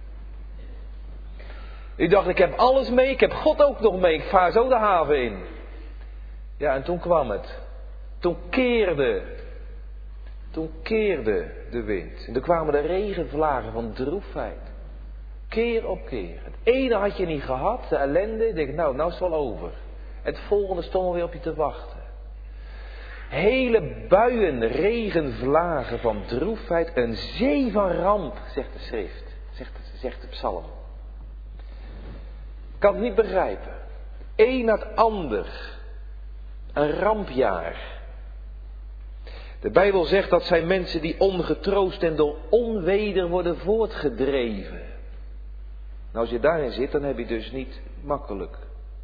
U dacht, ik heb alles mee, ik heb God ook nog mee, ik vaar zo de haven in. Ja, en toen kwam het. Toen keerde. Toen keerde de wind. En toen kwamen de regenvlagen van droefheid. Keer op keer. Het ene had je niet gehad, de ellende. Ik denk, nou, nou is het wel over. Het volgende stond alweer op je te wachten. Hele buien, regenvlagen van droefheid. Een zee van ramp, zegt de schrift. Zegt, zegt de psalm. Ik kan het niet begrijpen. Eén na het ander. Een rampjaar. De Bijbel zegt dat zijn mensen die ongetroost en door onweder worden voortgedreven. Nou, als je daarin zit, dan heb je dus niet makkelijk.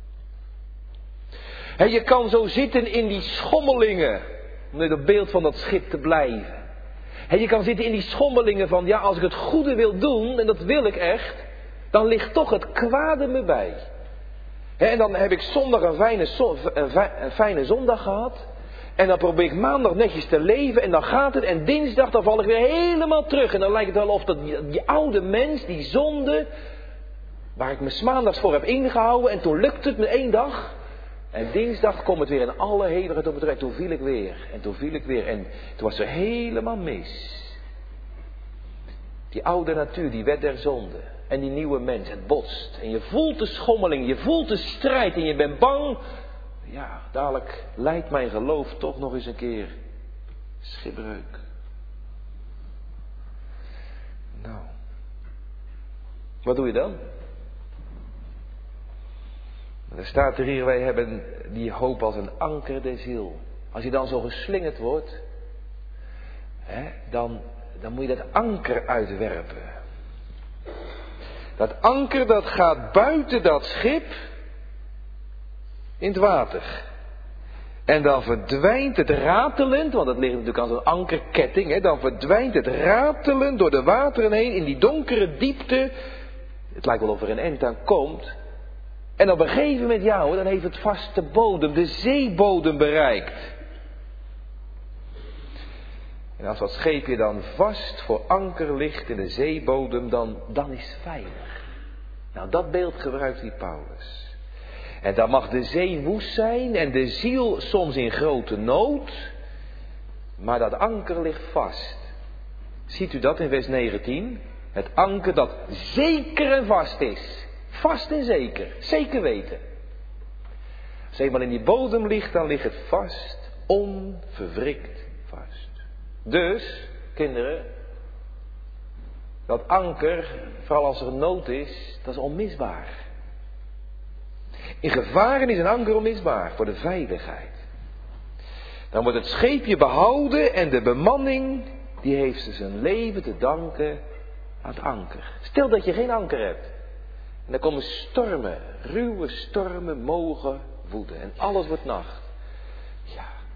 He, je kan zo zitten in die schommelingen. Om met het beeld van dat schip te blijven. He, je kan zitten in die schommelingen van, ja, als ik het goede wil doen, en dat wil ik echt, dan ligt toch het kwade me bij. He, en dan heb ik zondag een fijne, een fijne zondag gehad. En dan probeer ik maandag netjes te leven en dan gaat het. En dinsdag dan val ik weer helemaal terug. En dan lijkt het wel of dat die, die oude mens, die zonde, waar ik me 's maandags voor heb ingehouden. En toen lukte het me één dag. En dinsdag kwam het weer in alle hevigheid op het terug. Toen viel ik weer. En toen viel ik weer. En toen was er helemaal mis. Die oude natuur, die wet der zonde. En die nieuwe mens, het botst. En je voelt de schommeling, je voelt de strijd. En je bent bang. Ja, dadelijk leidt mijn geloof toch nog eens een keer schipbreuk. Nou. Wat doe je dan? Er staat er hier, wij hebben die hoop als een anker der ziel. Als je dan zo geslingerd wordt, hè, dan, dan moet je dat anker uitwerpen. Dat anker dat gaat buiten dat schip in het water. En dan verdwijnt het ratelend, want het ligt natuurlijk aan zo'n ankerketting, hè, dan verdwijnt het ratelend door de wateren heen in die donkere diepte. Het lijkt wel of er een eind aan komt. En op een gegeven moment, ja hoor, dan heeft het vaste bodem, de zeebodem bereikt. En als dat scheepje dan vast voor anker ligt in de zeebodem, dan, dan is het veilig. Nou, dat beeld gebruikt die Paulus. En dan mag de zee woest zijn en de ziel soms in grote nood, maar dat anker ligt vast. Ziet u dat in vers negentien? Het anker dat zeker en vast is. Vast en zeker. Zeker weten. Als het eenmaal in die bodem ligt, dan ligt het vast. Onverwrikt vast. Dus, kinderen, dat anker, vooral als er nood is, dat is onmisbaar. In gevaren is een anker onmisbaar voor de veiligheid. Dan wordt het scheepje behouden en de bemanning, die heeft ze zijn leven te danken aan het anker. Stel dat je geen anker hebt. En dan komen stormen, ruwe stormen mogen woeden. En alles wordt nacht. Ja,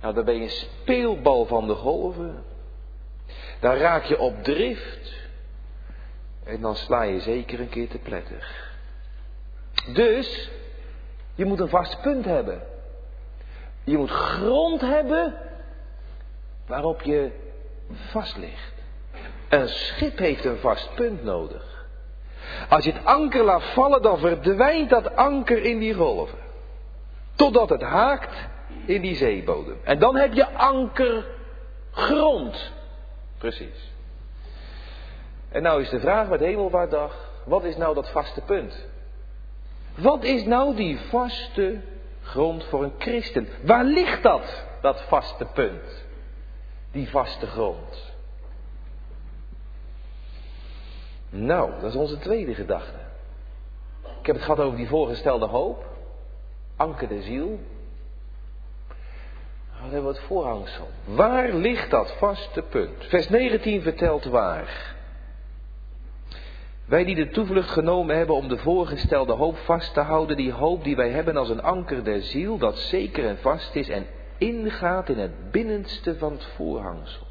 Nou, dan ben je een speelbal van de golven. Dan raak je op drift. En dan sla je zeker een keer te pletter. Dus, je moet een vast punt hebben. Je moet grond hebben waarop je vast ligt. Een schip heeft een vast punt nodig. Als je het anker laat vallen, dan verdwijnt dat anker in die golven. Totdat het haakt in die zeebodem. En dan heb je ankergrond. Precies. En nou is de vraag met Hemelvaartdag, wat is nou dat vaste punt? Wat is nou die vaste grond voor een christen? Waar ligt dat, dat vaste punt? Die vaste grond. Nou, dat is onze tweede gedachte. Ik heb het gehad over die voorgestelde hoop. Anker de ziel. Wat hebben we het voorhangsel? Waar ligt dat vaste punt? Vers negentien vertelt waar. Wij die de toevlucht genomen hebben om de voorgestelde hoop vast te houden, die hoop die wij hebben als een anker der ziel, dat zeker en vast is en ingaat in het binnenste van het voorhangsel.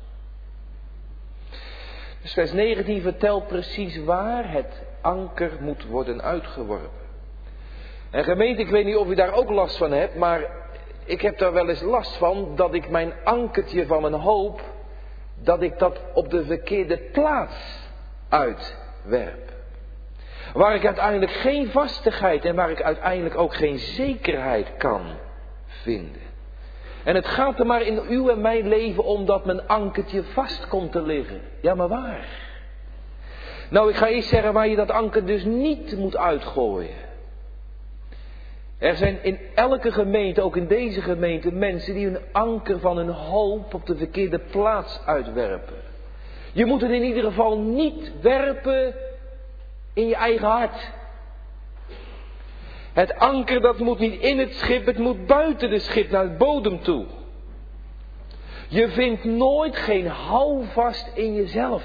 Dus vers negentien vertelt precies waar het anker moet worden uitgeworpen. En gemeente, ik weet niet of u daar ook last van hebt, maar ik heb daar wel eens last van dat ik mijn ankertje van mijn hoop, dat ik dat op de verkeerde plaats uitwerp. Waar ik uiteindelijk geen vastigheid en waar ik uiteindelijk ook geen zekerheid kan vinden. En het gaat er maar in uw en mijn leven om dat mijn ankertje vast komt te liggen. Ja, maar waar? Nou, ik ga eerst zeggen waar je dat anker dus niet moet uitgooien. Er zijn in elke gemeente, ook in deze gemeente, mensen die hun anker van hun hoop op de verkeerde plaats uitwerpen. Je moet het in ieder geval niet werpen in je eigen hart. Het anker dat moet niet in het schip, het moet buiten de schip naar het bodem toe. Je vindt nooit geen houvast in jezelf.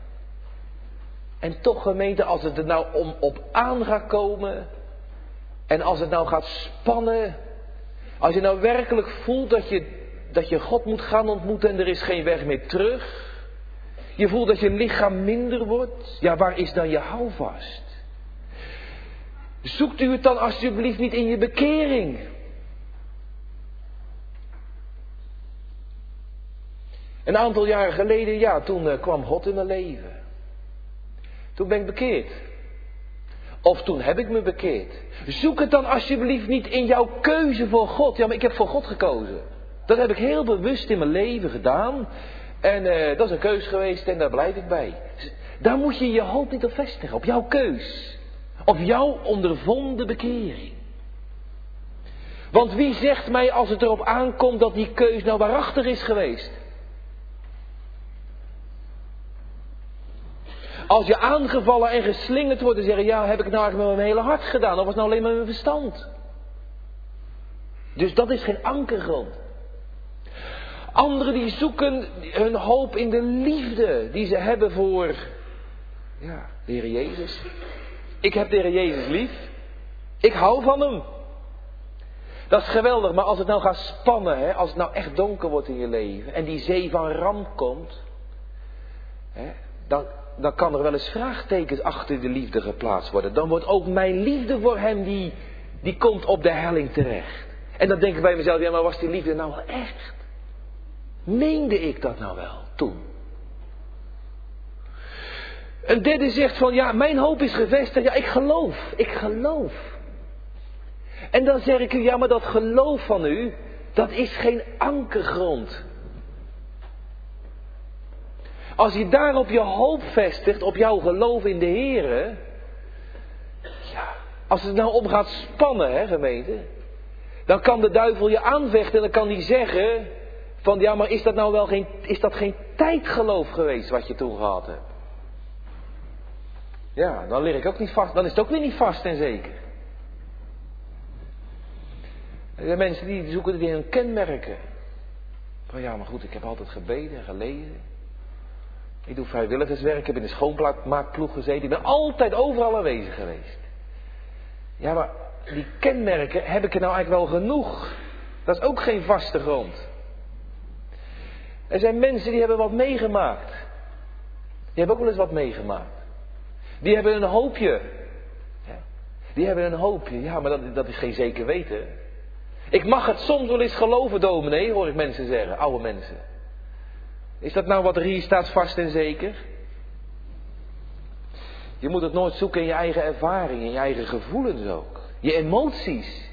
En toch gemeente, als het er nou om op aan gaat komen, en als het nou gaat spannen, als je nou werkelijk voelt dat je, dat je God moet gaan ontmoeten en er is geen weg meer terug. Je voelt dat je lichaam minder wordt. Ja, waar is dan je houvast? Zoekt u het dan alsjeblieft niet in je bekering. Een aantal jaren geleden, ja, toen uh, kwam God in mijn leven. Toen ben ik bekeerd. Of toen heb ik me bekeerd. Zoek het dan alsjeblieft niet in jouw keuze voor God. Ja, maar ik heb voor God gekozen. Dat heb ik heel bewust in mijn leven gedaan. En uh, dat is een keus geweest en daar blijf ik bij. Daar moet je je hoop niet op vestigen. Op jouw keus. Op jouw ondervonden bekering. Want wie zegt mij als het erop aankomt dat die keus nou waarachtig is geweest? Als je aangevallen en geslingerd wordt en zeggen, ja, heb ik het nou eigenlijk met mijn hele hart gedaan? Of was het nou alleen met mijn verstand? Dus dat is geen ankergrond. Anderen die zoeken hun hoop in de liefde die ze hebben voor, ja, de Heer Jezus. Ik heb de Heer Jezus lief. Ik hou van hem. Dat is geweldig, maar als het nou gaat spannen, hè, als het nou echt donker wordt in je leven en die zee van ramp komt, hè, dan, dan kan er wel eens vraagtekens achter de liefde geplaatst worden. Dan wordt ook mijn liefde voor hem, die, die komt op de helling terecht. En dan denk ik bij mezelf, ja, maar was die liefde nou wel echt? Meende ik dat nou wel toen? Een derde zegt van, ja, mijn hoop is gevestigd. Ja, ik geloof. Ik geloof. En dan zeg ik u, ja, maar dat geloof van u, dat is geen ankergrond. Als je daarop je hoop vestigt, op jouw geloof in de Heere, ja, als het nou om gaat spannen, hè, gemeente, dan kan de duivel je aanvechten en dan kan hij zeggen van, ja, maar is dat nou wel geen, is dat geen tijdgeloof geweest wat je toen gehad hebt? Ja, dan lig ik ook niet vast, dan is het ook weer niet vast en zeker. De mensen die zoeken die hun kenmerken. Van ja, maar goed, ik heb altijd gebeden en gelezen. Ik doe vrijwilligerswerk, ik heb in de schoonmaakploeg gezeten. Ik ben altijd overal aanwezig geweest. Ja, maar die kenmerken, heb ik er nou eigenlijk wel genoeg? Dat is ook geen vaste grond. Er zijn mensen die hebben wat meegemaakt. Die hebben ook wel eens wat meegemaakt. Die hebben een hoopje. Die hebben een hoopje. Ja, maar dat, dat is geen zeker weten. Ik mag het soms wel eens geloven, dominee, hoor ik mensen zeggen. Oude mensen. Is dat nou wat er hier staat vast en zeker? Je moet het nooit zoeken in je eigen ervaring, in je eigen gevoelens ook. Je emoties.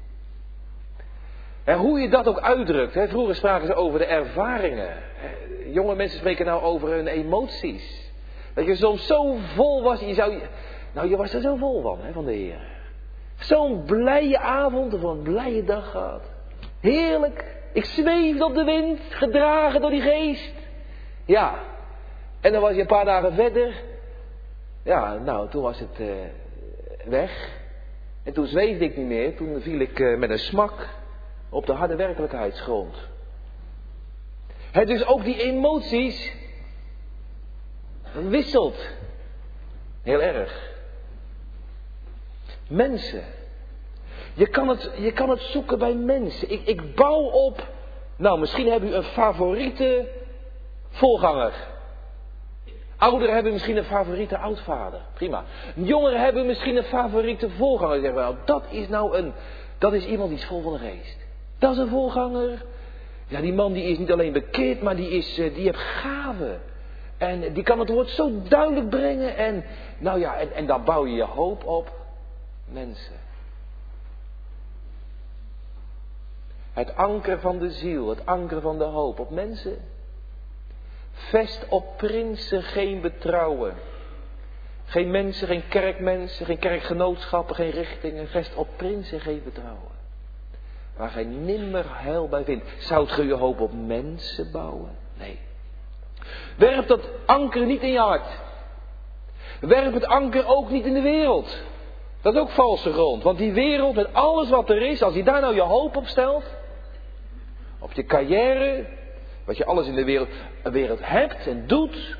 En hoe je dat ook uitdrukt. Hè. Vroeger spraken ze over de ervaringen. Jonge mensen spreken nou over hun emoties. Dat je soms zo vol was. Je zou, nou, je was er zo vol van, hè, van de Heer. Zo'n blije avond of een blije dag gehad. Heerlijk. Ik zweefde op de wind, gedragen door die geest. Ja. En dan was je een paar dagen verder. Ja, nou, toen was het uh, weg. En toen zweefde ik niet meer. Toen viel ik uh, met een smak op de harde werkelijkheidsgrond. He, dus ook die emoties wisselt. Heel erg. Mensen. Je kan het, je kan het zoeken bij mensen. Ik, ik bouw op. Nou, misschien heb u een favoriete voorganger. Ouderen hebben misschien een favoriete oudvader. Prima. Jongeren hebben misschien een favoriete voorganger. Zeggen wel, dat is nou een, dat is iemand die is vol van de geest. Dat is een voorganger. Ja, die man die is niet alleen bekeerd, maar die is, die heeft gaven. En die kan het woord zo duidelijk brengen. En nou ja, en, en daar bouw je je hoop op. Mensen. Het anker van de ziel, het anker van de hoop op mensen. Vest op prinsen geen betrouwen. Geen mensen, geen kerkmensen, geen kerkgenootschappen, geen richtingen. Vest op prinsen geen betrouwen. Waar gij nimmer heil bij vindt. Zoudt ge je hoop op mensen bouwen? Nee. Werp dat anker niet in je hart. Werp het anker ook niet in de wereld. Dat is ook valse grond. Want die wereld met alles wat er is, als je daar nou je hoop op stelt. Op je carrière. Wat je alles in de wereld, de wereld hebt en doet.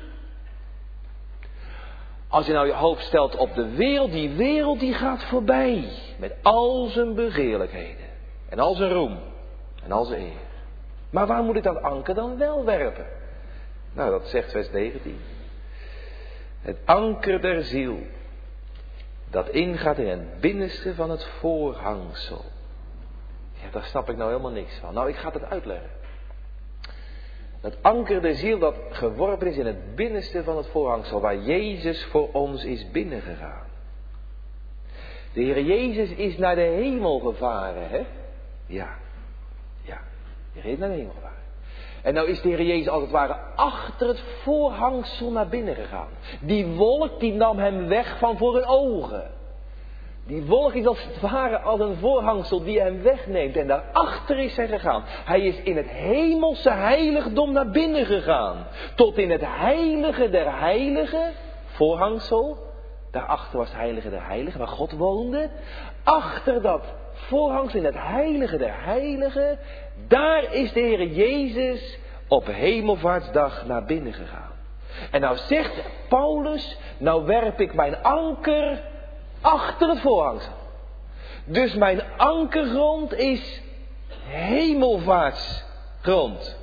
Als je nou je hoop stelt op de wereld. Die wereld die gaat voorbij. Met al zijn begeerlijkheden. En al zijn roem. En al zijn eer. Maar waar moet ik dat anker dan wel werpen? Nou, dat zegt vers negentien. Het anker der ziel. Dat ingaat in het binnenste van het voorhangsel. Ja, daar snap ik nou helemaal niks van. Nou, ik ga het uitleggen. Het anker der ziel dat geworpen is in het binnenste van het voorhangsel. Waar Jezus voor ons is binnengegaan. De Heer Jezus is naar de hemel gevaren, hè? Ja. Ja. De Heer is naar de hemel gevaren. En nou is de Heer Jezus als het ware achter het voorhangsel naar binnen gegaan. Die wolk die nam hem weg van voor hun ogen. Die wolk is als het ware als een voorhangsel die hem wegneemt. En daarachter is hij gegaan. Hij is in het hemelse heiligdom naar binnen gegaan. Tot in het heilige der heiligen. Voorhangsel. Daarachter was het heilige der heiligen waar God woonde. Achter dat voorhangsel in het heilige der heiligen. Daar is de Heer Jezus op hemelvaartsdag naar binnen gegaan. En nou zegt Paulus, nou werp ik mijn anker achter het voorhangsel. Dus mijn ankergrond is hemelvaartsgrond.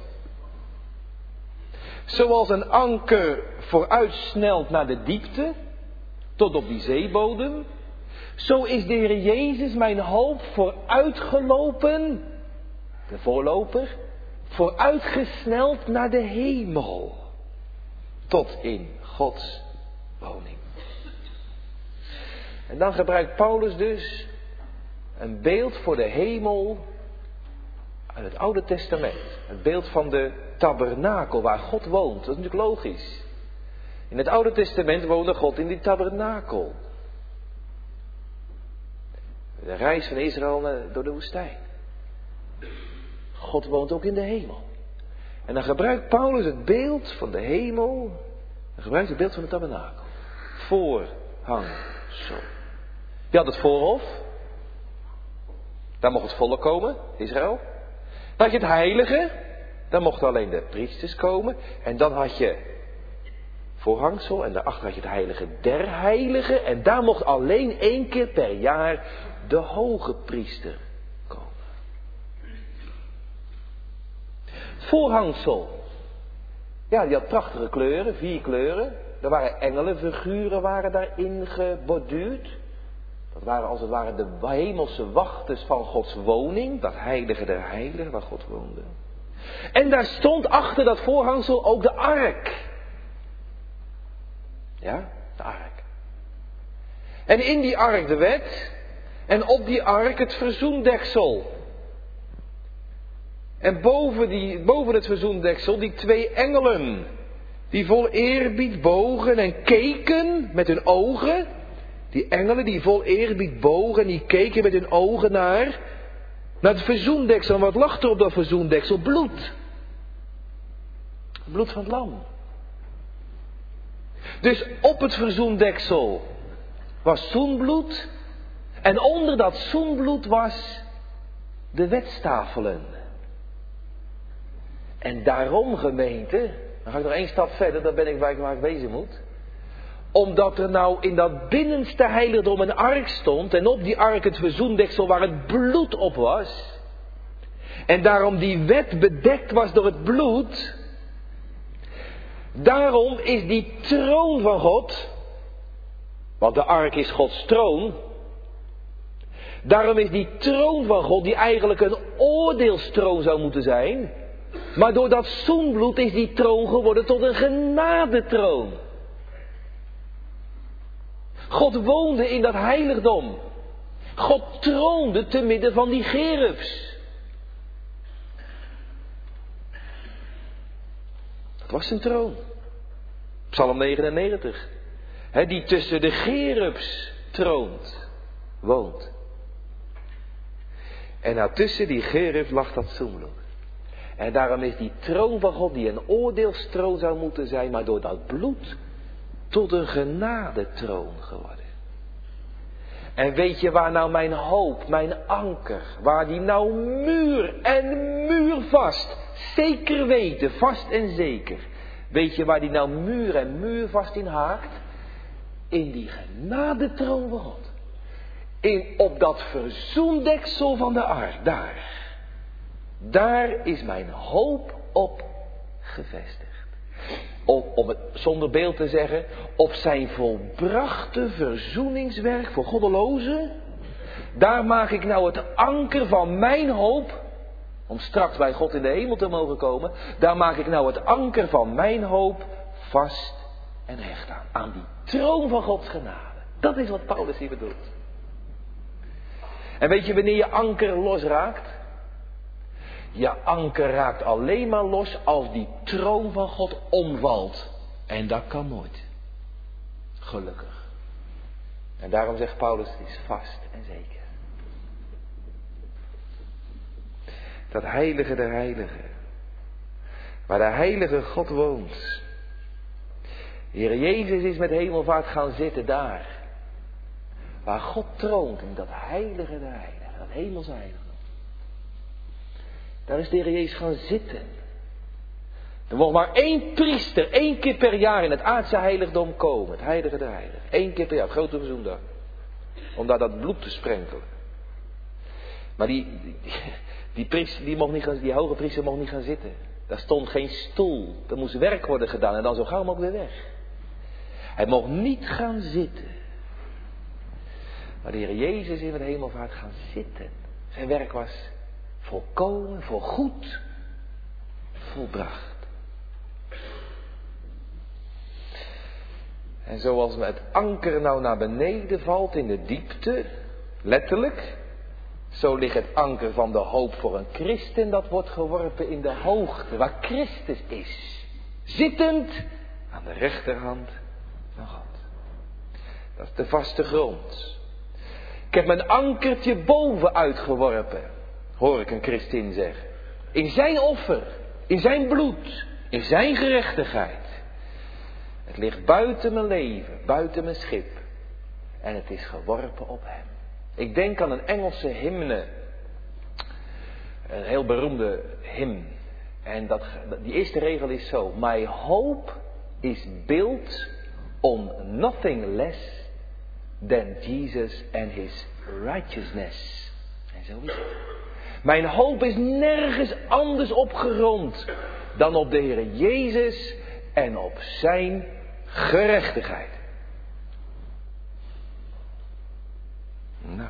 Zoals een anker vooruitsnelt naar de diepte, tot op die zeebodem. Zo is de Heer Jezus mijn hoop vooruitgelopen, de voorloper, vooruitgesneld naar de hemel. Tot in Gods woning. En dan gebruikt Paulus dus een beeld voor de hemel uit het Oude Testament. Het beeld van de tabernakel waar God woont. Dat is natuurlijk logisch. In het Oude Testament woonde God in die tabernakel. De reis van Israël door de woestijn. God woont ook in de hemel. En dan gebruikt Paulus het beeld van de hemel. Dan gebruikt hij het beeld van de tabernakel. Voorhangsel. Je had het voorhof. Daar mocht het volk komen, Israël. Dan had je het heilige. Daar mochten alleen de priesters komen. En dan had je voorhangsel. En daarachter had je het heilige der heiligen. En daar mocht alleen één keer per jaar de hoge priester komen. Het voorhangsel. Ja, die had prachtige kleuren, vier kleuren. Er waren engelenfiguren waren daarin geborduurd. Dat waren als het ware de hemelse wachters van Gods woning. Dat heilige der heiligen waar God woonde. En daar stond achter dat voorhangsel ook de ark. Ja, de ark. En in die ark de wet. En op die ark het verzoendeksel. En boven, die, boven het verzoendeksel die twee engelen. Die vol eerbied bogen en keken met hun ogen. Die engelen die vol eerbied bogen en die keken met hun ogen naar, naar het verzoendeksel. En wat lag er op dat verzoendeksel? Bloed. Bloed van het lam. Dus op het verzoendeksel was zoenbloed. En onder dat zoenbloed was de wetstafelen. En daarom, gemeente, dan ga ik nog één stap verder, dan ben ik waar ik, waar ik wezen moet. Omdat er nou in dat binnenste heiligdom een ark stond. En op die ark het verzoendeksel waar het bloed op was. En daarom die wet bedekt was door het bloed. Daarom is die troon van God. Want de ark is Gods troon. Daarom is die troon van God die eigenlijk een oordeelstroon zou moeten zijn. Maar door dat zoenbloed is die troon geworden tot een genadetroon. God woonde in dat heiligdom. God troonde te midden van die cherubs. Dat was zijn troon. Psalm negenennegentig. He, die tussen de cherubs troont, woont. En nou tussen die cherubs lag dat zoenbloed. En daarom is die troon van God die een oordeelstroon zou moeten zijn, maar door dat bloed tot een genadetroon geworden. En weet je waar nou mijn hoop, mijn anker, waar die nou muur en muur vast, zeker weten, vast en zeker. Weet je waar die nou muur en muur vast in haakt? In die genadetroon van God. In, op dat verzoendeksel van de ark, daar. Daar is mijn hoop op gevestigd. Om, om het zonder beeld te zeggen, op zijn volbrachte verzoeningswerk voor goddelozen. Daar maak ik nou het anker van mijn hoop. Om straks bij God in de hemel te mogen komen. Daar maak ik nou het anker van mijn hoop vast en hecht aan. Aan die troon van Gods genade. Dat is wat Paulus hier bedoelt. En weet je wanneer je anker losraakt? Je anker raakt alleen maar los als die troon van God omvalt. En dat kan nooit. Gelukkig. En daarom zegt Paulus, het is vast en zeker. Dat heilige der heiligen. Waar de heilige God woont. De Heer Jezus is met hemelvaart gaan zitten daar. Waar God troont in dat heilige der heiligen. Dat hemelse heilige. Daar is de Heer Jezus gaan zitten. Er mocht maar één priester, één keer per jaar in het aardse heiligdom komen. Het heilige der heiligen. Eén keer per jaar, het grote verzoendag. Om daar dat bloed te sprenkelen. Maar die, die, die, priester, die, mocht niet gaan, die hoge priester mocht niet gaan zitten. Daar stond geen stoel. Er moest werk worden gedaan en dan zo gauw mogelijk weer weg. Hij mocht niet gaan zitten. Maar de Heer Jezus is in het hemelvaart gaan zitten. Zijn werk was volkomen, voorgoed, volbracht. En zoals het anker nou naar beneden valt in de diepte, letterlijk, zo ligt het anker van de hoop voor een christen, dat wordt geworpen in de hoogte, waar Christus is. Zittend aan de rechterhand van God. Dat is de vaste grond. Ik heb mijn ankertje boven uitgeworpen, hoor ik een christin zeggen. In zijn offer, in zijn bloed, in zijn gerechtigheid. Het ligt buiten mijn leven, buiten mijn schip. En het is geworpen op hem. Ik denk aan een Engelse hymne. Een heel beroemde hymn. En dat, die eerste regel is zo. My hope is built on nothing less than Jesus and his righteousness. En zo is het. Mijn hoop is nergens anders op gegrond dan op de Heer Jezus en op zijn gerechtigheid. Nou.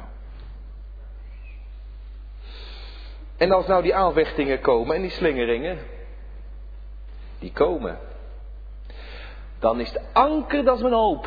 En als nou die aanvechtingen komen en die slingeringen, die komen, dan is de anker, dat is mijn hoop.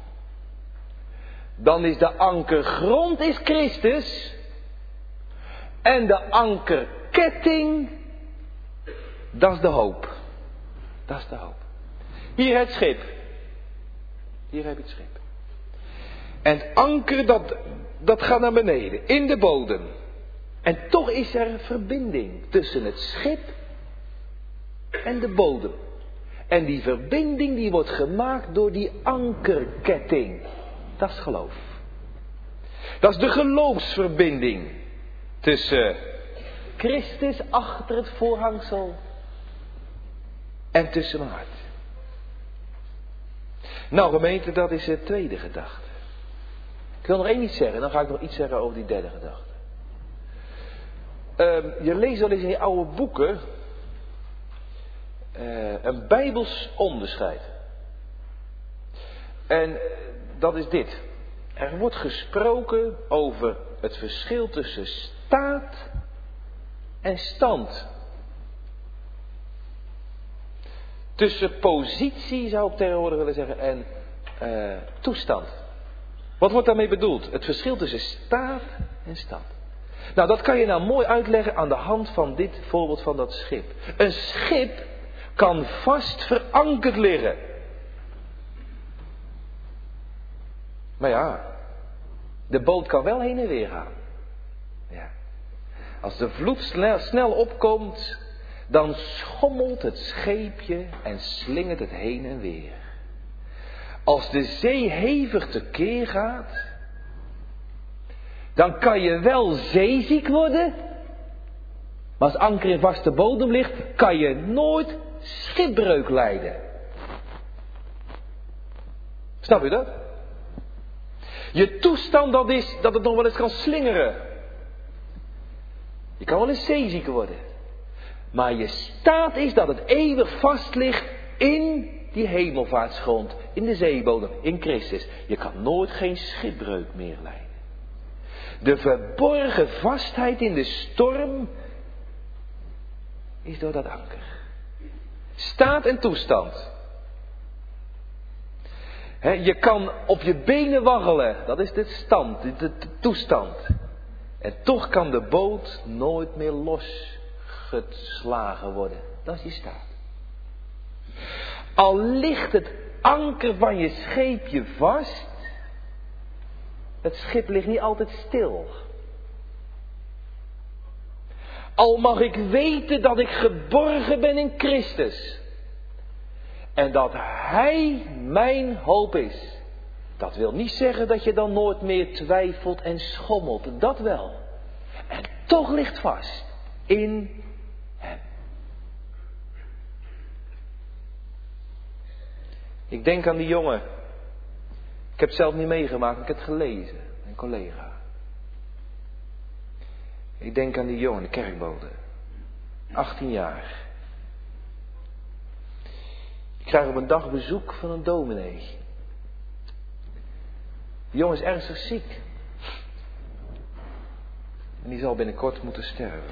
Dan is de ankergrond is Christus. En de ankerketting, dat is de hoop. Dat is de hoop. Hier het schip. Hier heb je het schip. En het anker, dat, dat gaat naar beneden, in de bodem. En toch is er een verbinding tussen het schip en de bodem. En die verbinding die wordt gemaakt door die ankerketting. Dat is geloof. Dat is de geloofsverbinding tussen Christus achter het voorhangsel en tussen mijn hart. Nou gemeente, dat is de tweede gedachte. Ik wil nog één iets zeggen, dan ga ik nog iets zeggen over die derde gedachte. Uh, je leest wel eens in die oude boeken uh, een Bijbels onderscheid. En uh, dat is dit. Er wordt gesproken over het verschil tussen staat en stand. Tussen positie, zou ik tegenwoordig willen zeggen, en uh, toestand. Wat wordt daarmee bedoeld? Het verschil tussen staat en stand. Nou, dat kan je nou mooi uitleggen aan de hand van dit voorbeeld van dat schip. Een schip kan vast verankerd liggen. Maar ja, de boot kan wel heen en weer gaan. Ja. Als de vloed snel, snel opkomt, dan schommelt het scheepje en slingert het heen en weer. Als de zee hevig tekeer gaat, dan kan je wel zeeziek worden, maar als anker in vaste bodem ligt, kan je nooit schipbreuk lijden. Snap je dat? Je toestand dat is dat het nog wel eens kan slingeren. Je kan wel eens zeeziek worden. Maar je staat is dat het eeuwig vast ligt in die hemelvaartsgrond, in de zeebodem, in Christus. Je kan nooit geen schipbreuk meer lijden. De verborgen vastheid in de storm is door dat anker. Staat en toestand. He, je kan op je benen waggelen, dat is de stand, de, de, de toestand. En toch kan de boot nooit meer losgeslagen worden. Dat is je staat. Al ligt het anker van je scheepje vast, het schip ligt niet altijd stil. Al mag ik weten dat ik geborgen ben in Christus. En dat Hij mijn hoop is. Dat wil niet zeggen dat je dan nooit meer twijfelt en schommelt. Dat wel. En toch ligt vast in Hem. Ik denk aan die jongen. Ik heb het zelf niet meegemaakt, ik heb het gelezen. Een collega. Ik denk aan die jongen, de kerkbode. achttien jaar. Ik krijg op een dag bezoek van een dominee. Die jongen is ernstig ziek. En die zal binnenkort moeten sterven.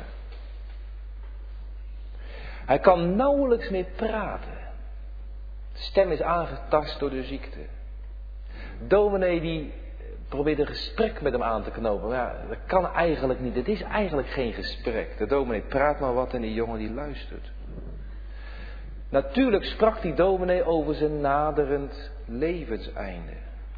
Hij kan nauwelijks meer praten. De stem is aangetast door de ziekte. Dominee die probeert een gesprek met hem aan te knopen. Maar ja, dat kan eigenlijk niet. Het is eigenlijk geen gesprek. De dominee praat maar wat en die jongen die luistert. Natuurlijk sprak die dominee over zijn naderend levenseinde.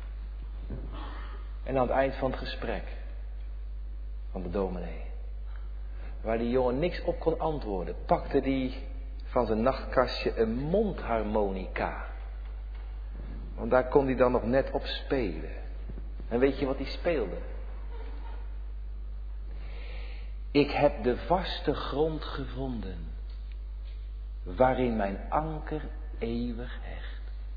En aan het eind van het gesprek van de dominee, waar die jongen niks op kon antwoorden, pakte die van zijn nachtkastje een mondharmonica. Want daar kon hij dan nog net op spelen. En weet je wat hij speelde? Ik heb de vaste grond gevonden, waarin mijn anker eeuwig hecht.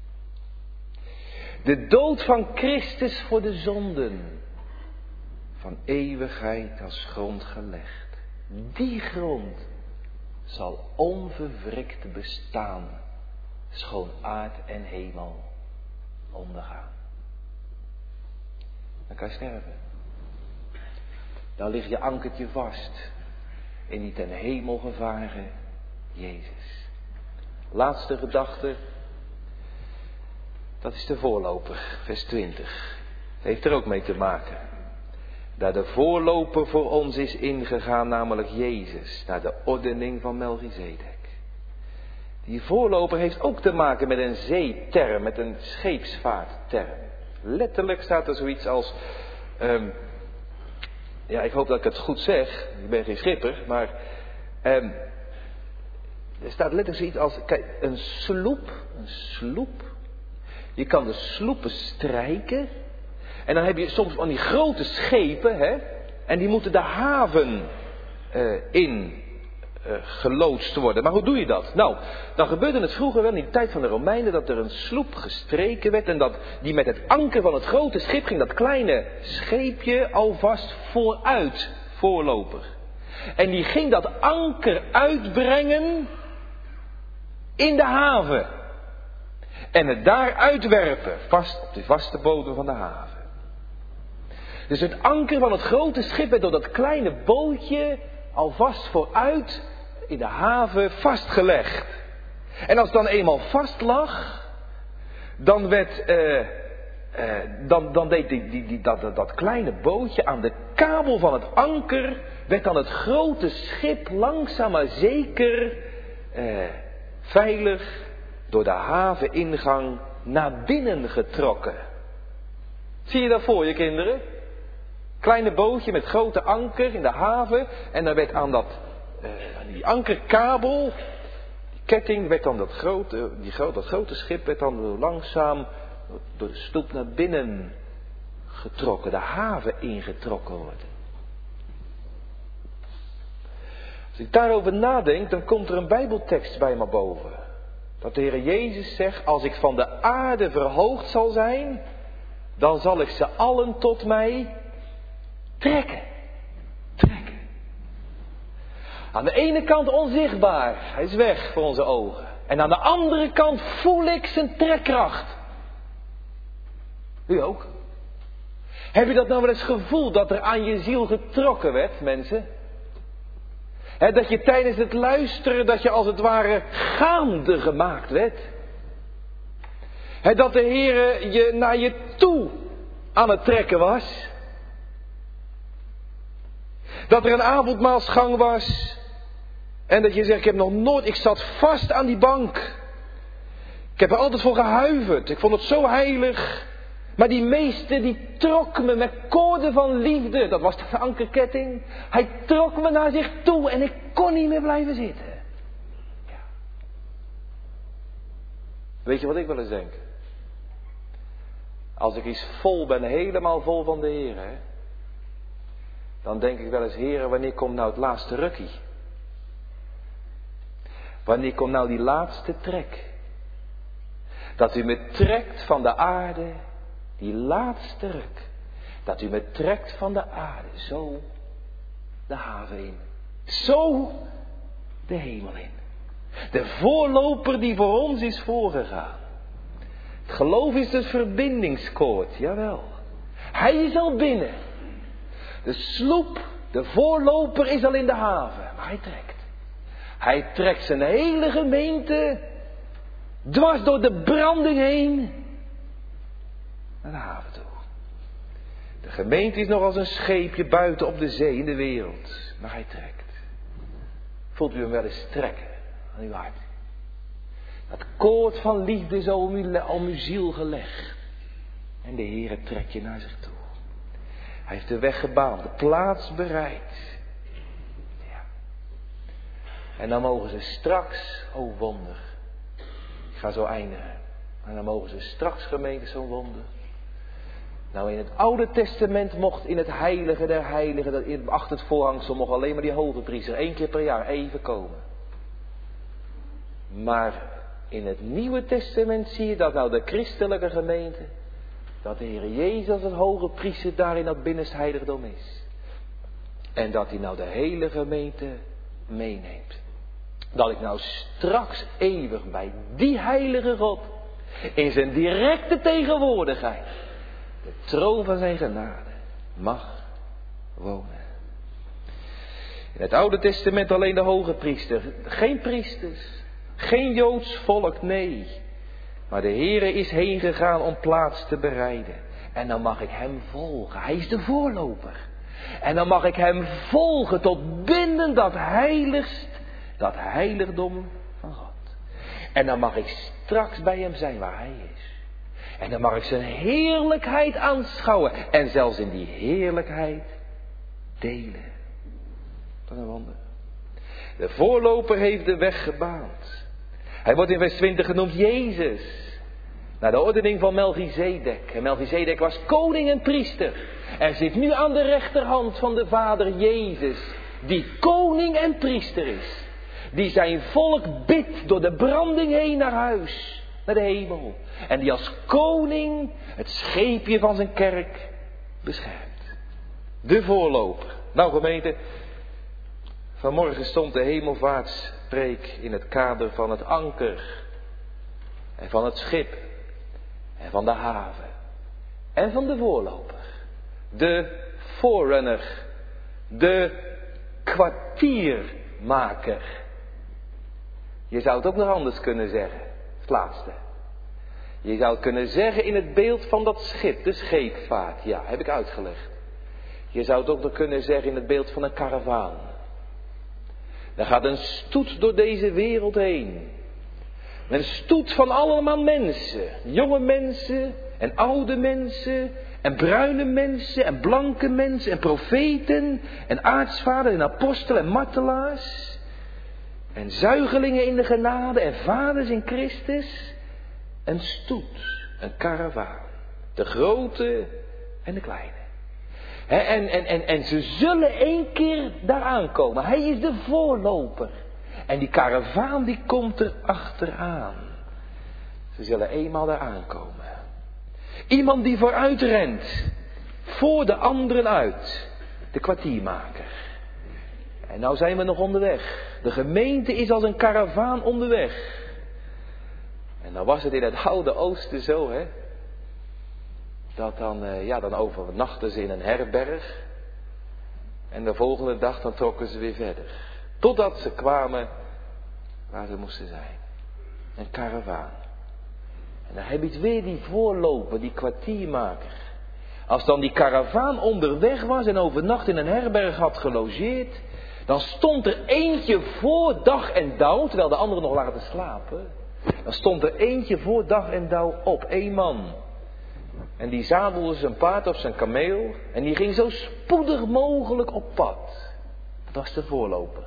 De dood van Christus voor de zonden, van eeuwigheid als grond gelegd. Die grond zal onverwrikt bestaan schoon aard en hemel ondergaan. Dan kan je sterven. Dan ligt je ankertje vast in die ten hemel gevaren Jezus. Laatste gedachte, dat is de voorloper, vers twintig. Heeft er ook mee te maken. Daar de voorloper voor ons is ingegaan, namelijk Jezus, naar de ordening van Melchizedek. Die voorloper heeft ook te maken met een zeeterm, met een scheepsvaartterm. Letterlijk staat er zoiets als, um, ja, ik hoop dat ik het goed zeg, ik ben geen schipper, maar um, er staat letterlijk zoiets als, kijk, een sloep, een sloep. Je kan de sloepen strijken en dan heb je soms van die grote schepen, hè, en die moeten de haven uh, in Uh, geloodst worden. Maar hoe doe je dat? Nou, dan gebeurde het vroeger wel in de tijd van de Romeinen dat er een sloep gestreken werd en dat die met het anker van het grote schip ging dat kleine scheepje alvast vooruit, voorloper. En die ging dat anker uitbrengen in de haven. En het daar uitwerpen, vast op de vaste bodem van de haven. Dus het anker van het grote schip werd door dat kleine bootje alvast vooruit in de haven vastgelegd. En als het dan eenmaal vast lag, dan werd, uh, uh, dan, dan deed die, die, die, dat, dat kleine bootje aan de kabel van het anker, werd dan het grote schip langzaam maar zeker uh, veilig door de haveningang naar binnen getrokken. Zie je dat voor je, kinderen? Kleine bootje met grote anker in de haven. En dan werd aan, dat, uh, aan die ankerkabel, die ketting, werd dan dat grote, die grote, dat grote schip werd dan langzaam door de stoep naar binnen getrokken. De haven ingetrokken worden. Als ik daarover nadenk, dan komt er een Bijbeltekst bij me boven. Dat de Heer Jezus zegt, als ik van de aarde verhoogd zal zijn, dan zal ik ze allen tot mij trekken. Trekken. Aan de ene kant onzichtbaar. Hij is weg voor onze ogen. En aan de andere kant voel ik zijn trekkracht. U ook? Heb je dat nou wel eens gevoeld dat er aan je ziel getrokken werd, mensen? He, dat je tijdens het luisteren, dat je als het ware gaande gemaakt werd. He, dat de Heere je naar je toe aan het trekken was. Dat er een avondmaalsgang was. En dat je zegt, ik heb nog nooit, ik zat vast aan die bank. Ik heb er altijd voor gehuiverd. Ik vond het zo heilig. Maar die meester die trok me met koorden van liefde. Dat was de ankerketting. Hij trok me naar zich toe en ik kon niet meer blijven zitten. Ja. Weet je wat ik wel eens denk? Als ik eens vol ben, helemaal vol van de Heer, hè, dan denk ik wel eens, Heer, wanneer komt nou het laatste rukkie? Wanneer komt nou die laatste trek? Dat u me trekt van de aarde, die laatste ruk. Dat u me trekt van de aarde, zo de haven in. Zo de hemel in. De voorloper die voor ons is voorgegaan. Het geloof is het verbindingskoord, jawel. Hij is al binnen. De sloep, de voorloper is al in de haven, maar hij trekt. Hij trekt zijn hele gemeente dwars door de branding heen naar de haven toe. De gemeente is nog als een scheepje buiten op de zee in de wereld, maar hij trekt. Voelt u hem wel eens trekken aan uw hart? Dat koord van liefde is om uw, om uw ziel gelegd. En de Heere trekt je naar zich toe. Hij heeft de weg gebaand, de plaats bereid. Ja. En dan mogen ze straks, oh wonder. Ik ga zo eindigen. En dan mogen ze straks, gemeente, zo'n wonder. Nou, in het Oude Testament mocht in het heilige der heiligen, dat in, achter het voorhangsel, mocht alleen maar die hoge priester één keer per jaar even komen. Maar in het Nieuwe Testament zie je dat nou de christelijke gemeente, dat de Heer Jezus als het hoge priester daar in dat binnenste heiligdom is. En dat hij nou de hele gemeente meeneemt. dat ik nou straks eeuwig bij die heilige God, in zijn directe tegenwoordigheid, de troon van zijn genade, mag wonen. In het Oude Testament alleen de hoge priester. Geen priesters. Geen Joods volk, nee. Maar de Heere is heen gegaan om plaats te bereiden. En dan mag ik hem volgen. Hij is de voorloper. En dan mag ik hem volgen tot binnen dat heiligst, dat heiligdom van God. En dan mag ik straks bij hem zijn waar hij is. En dan mag ik zijn heerlijkheid aanschouwen. En zelfs in die heerlijkheid delen. Wat een wonder. De voorloper heeft de weg gebaand. Hij wordt in vers twintig genoemd Jezus. Naar de ordening van Melchizedek. En Melchizedek was koning en priester. En zit nu aan de rechterhand van de Vader Jezus. Die koning en priester is. Die zijn volk bidt door de branding heen naar huis. Naar de hemel. En die als koning het scheepje van zijn kerk beschermt. De voorloper. Nou gemeente. Vanmorgen stond de hemelvaartspreek in het kader van het anker. En van het schip. En van de haven. En van de voorloper. De forerunner. De kwartiermaker. Je zou het ook nog anders kunnen zeggen. Het laatste. Je zou het kunnen zeggen in het beeld van dat schip. De scheepvaart. Ja, heb ik uitgelegd. Je zou het ook nog kunnen zeggen in het beeld van een karavaan. Er gaat een stoet door deze wereld heen. Een stoet van allemaal mensen. Jonge mensen en oude mensen. En bruine mensen en blanke mensen en profeten. En aartsvaders en apostelen en martelaars. En zuigelingen in de genade en vaders in Christus. Een stoet, een karavaan. De grote en de kleine. He, en, en, en, en ze zullen één keer daar aankomen. Hij is de voorloper. En die karavaan die komt er achteraan. Ze zullen eenmaal daar aankomen. Iemand die vooruit rent. Voor de anderen uit. De kwartiermaker. En nou zijn we nog onderweg. De gemeente is als een karavaan onderweg. En dan was het in het oude oosten zo, hè. Dat dan, uh, ja, dan overnachten ze in een herberg. En de volgende dag dan trokken ze weer verder. Totdat ze kwamen waar ze moesten zijn. Een karavaan. En dan heb je het weer die voorloper, die kwartiermaker. Als dan die karavaan onderweg was en overnacht in een herberg had gelogeerd. Dan stond er eentje voor dag en dauw, terwijl de anderen nog lagen te slapen. Dan stond er eentje voor dag en dauw op, één man. En die zadelde zijn paard op zijn kameel. En die ging zo spoedig mogelijk op pad. Dat was de voorloper.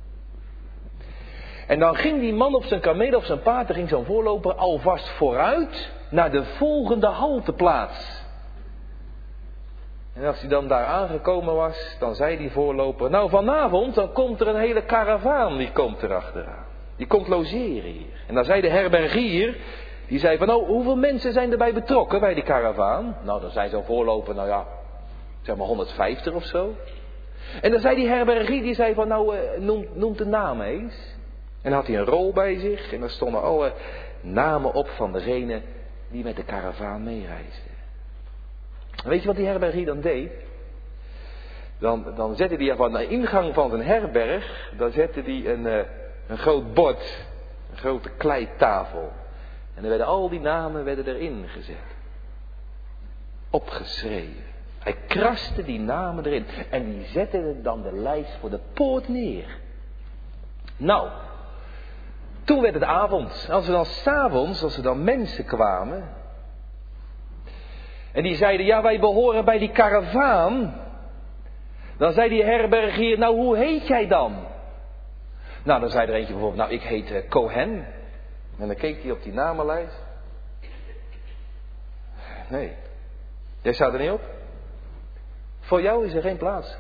En dan ging die man op zijn kameel, op zijn paard, dan ging zo'n voorloper alvast vooruit naar de volgende halteplaats. En als hij dan daar aangekomen was, dan zei die voorloper, nou vanavond dan komt er een hele karavaan, die komt erachteraan. Die komt logeren hier. En dan zei de herbergier, die zei van, nou hoeveel mensen zijn erbij betrokken bij die karavaan? Nou dan zei zo'n voorloper, nou ja, zeg maar honderdvijftig of zo. En dan zei die herbergier, die zei van, nou noem, noem de namen eens. En dan had hij een rol bij zich en daar stonden alle namen op van degene die met de karavaan meereisden. Weet je wat die herbergier dan deed? Dan, dan zette hij van de ingang van zijn herberg, dan zette hij een, uh, een groot bord, een grote kleitafel. En dan werden al die namen werden erin gezet. Opgeschreven. Hij kraste die namen erin. En die zette dan de lijst voor de poort neer. Nou, toen werd het avond. Als er dan 's avonds, als er dan mensen kwamen. En die zeiden, ja wij behoren bij die karavaan. Dan zei die herbergier, nou hoe heet jij dan? Nou dan zei er eentje bijvoorbeeld, nou ik heet uh, Cohen. En dan keek hij op die namenlijst. Nee, jij staat er niet op. Voor jou is er geen plaats.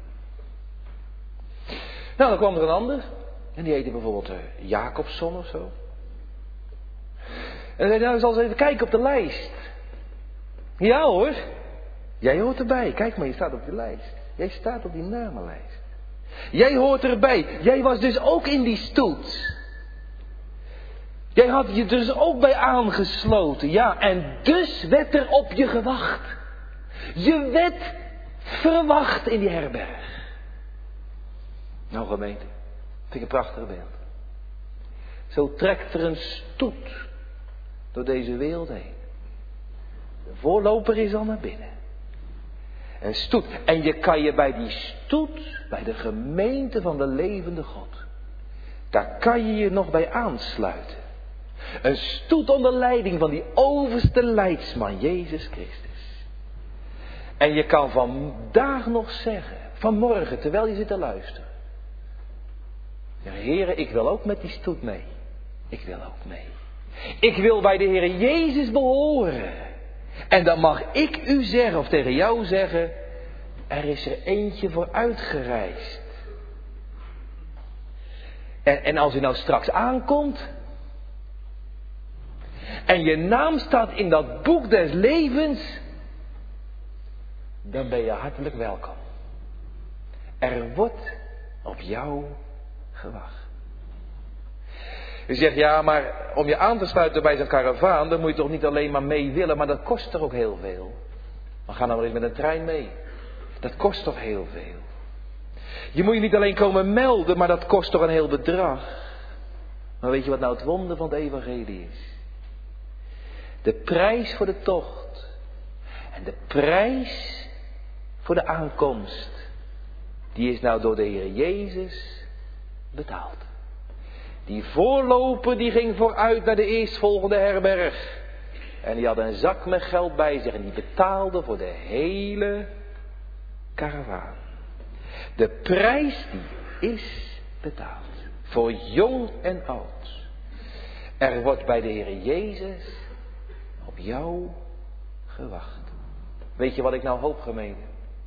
Nou dan kwam er een ander. En die heette bijvoorbeeld uh, Jacobson of zo. En dan zei hij, nou ik zal eens even kijken op de lijst. Ja hoor, jij hoort erbij. Kijk maar, je staat op die lijst. Jij staat op die namenlijst. Jij hoort erbij. Jij was dus ook in die stoet. Jij had je dus ook bij aangesloten. Ja, en dus werd er op je gewacht. Je werd verwacht in die herberg. Nou gemeente, vind ik een prachtig beeld. Zo trekt er een stoet door deze wereld heen. De voorloper is al naar binnen. Een stoet. En je kan je bij die stoet, bij de gemeente van de levende God, daar kan je je nog bij aansluiten. Een stoet onder leiding van die overste leidsman, Jezus Christus. En je kan vandaag nog zeggen, vanmorgen, terwijl je zit te luisteren. Ja, heren, ik wil ook met die stoet mee. Ik wil ook mee. Ik wil bij de Heer Jezus behoren. En dan mag ik u zeggen, of tegen jou zeggen, er is er eentje voor uitgereisd. En, en als u nou straks aankomt, en je naam staat in dat boek des levens, dan ben je hartelijk welkom. Er wordt op jou gewacht. U zegt, ja, maar om je aan te sluiten bij zo'n karavaan, dan moet je toch niet alleen maar mee willen, maar dat kost toch ook heel veel. Dan ga nou maar eens met een trein mee. Dat kost toch heel veel. Je moet je niet alleen komen melden, maar dat kost toch een heel bedrag. Maar weet je wat nou het wonder van het evangelie is? De prijs voor de tocht en de prijs voor de aankomst, die is nou door de Heer Jezus betaald. Die voorloper die ging vooruit naar de eerstvolgende herberg. En die had een zak met geld bij zich en die betaalde voor de hele karavaan. De prijs die is betaald. Voor jong en oud. Er wordt bij de Heer Jezus op jou gewacht. Weet je wat ik nou hoop, gemeente?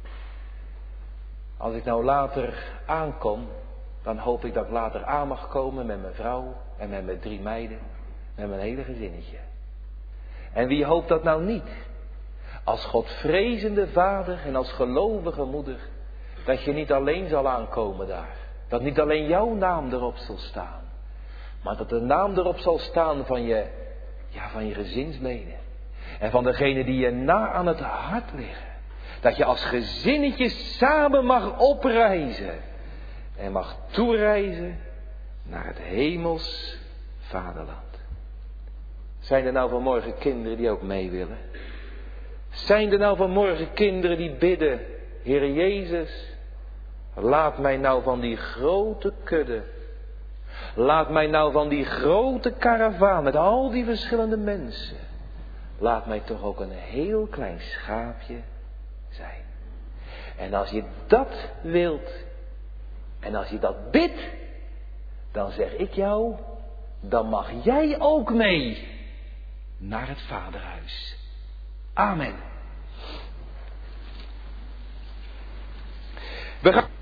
Als ik nou later aankom, dan hoop ik dat ik later aan mag komen met mijn vrouw en met mijn drie meiden. Met mijn hele gezinnetje. En wie hoopt dat nou niet? Als Godvrezende vader en als gelovige moeder. Dat je niet alleen zal aankomen daar. Dat niet alleen jouw naam erop zal staan. Maar dat de naam erop zal staan van je, ja, van je gezinsleden. En van degene die je na aan het hart liggen. Dat je als gezinnetje samen mag opreizen. En mag toereizen naar het hemels vaderland. Zijn er nou vanmorgen kinderen die ook mee willen? Zijn er nou vanmorgen kinderen die bidden, Heer Jezus, laat mij nou van die grote kudde, laat mij nou van die grote karavaan met al die verschillende mensen, laat mij toch ook een heel klein schaapje zijn. En als je dat wilt, en als je dat bidt, dan zeg ik jou, dan mag jij ook mee naar het vaderhuis. Amen. We gaan...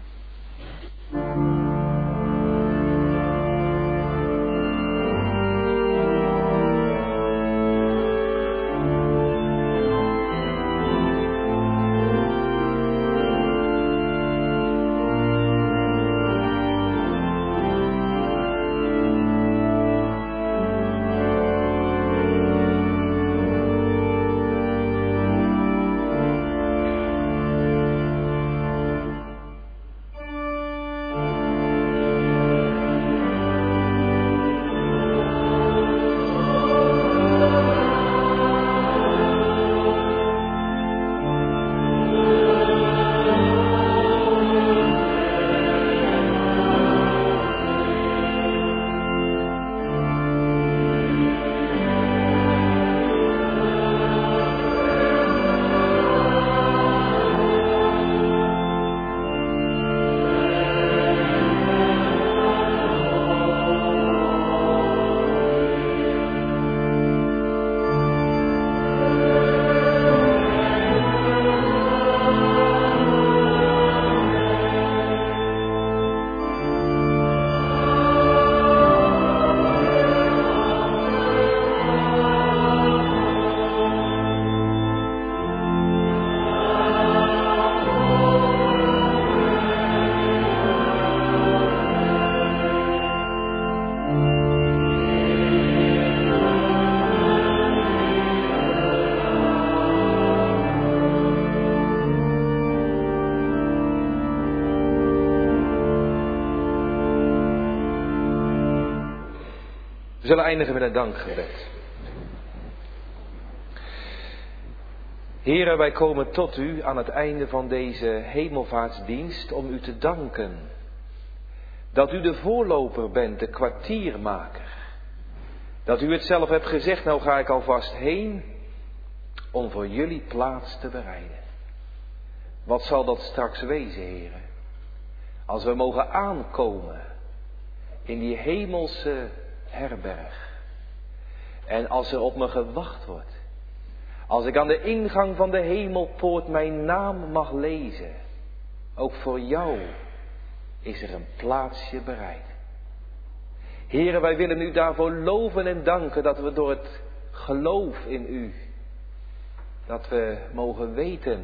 We zullen eindigen met een dankgebed. Heren, wij komen tot u aan het einde van deze hemelvaartsdienst om u te danken. Dat u de voorloper bent, de kwartiermaker. Dat u het zelf hebt gezegd, nou ga ik alvast heen om voor jullie plaats te bereiden. Wat zal dat straks wezen, heren? Als we mogen aankomen in die hemelse herberg. En als er op me gewacht wordt. Als ik aan de ingang van de hemelpoort mijn naam mag lezen. Ook voor jou is er een plaatsje bereid. Heren, wij willen u daarvoor loven en danken dat we door het geloof in u, dat we mogen weten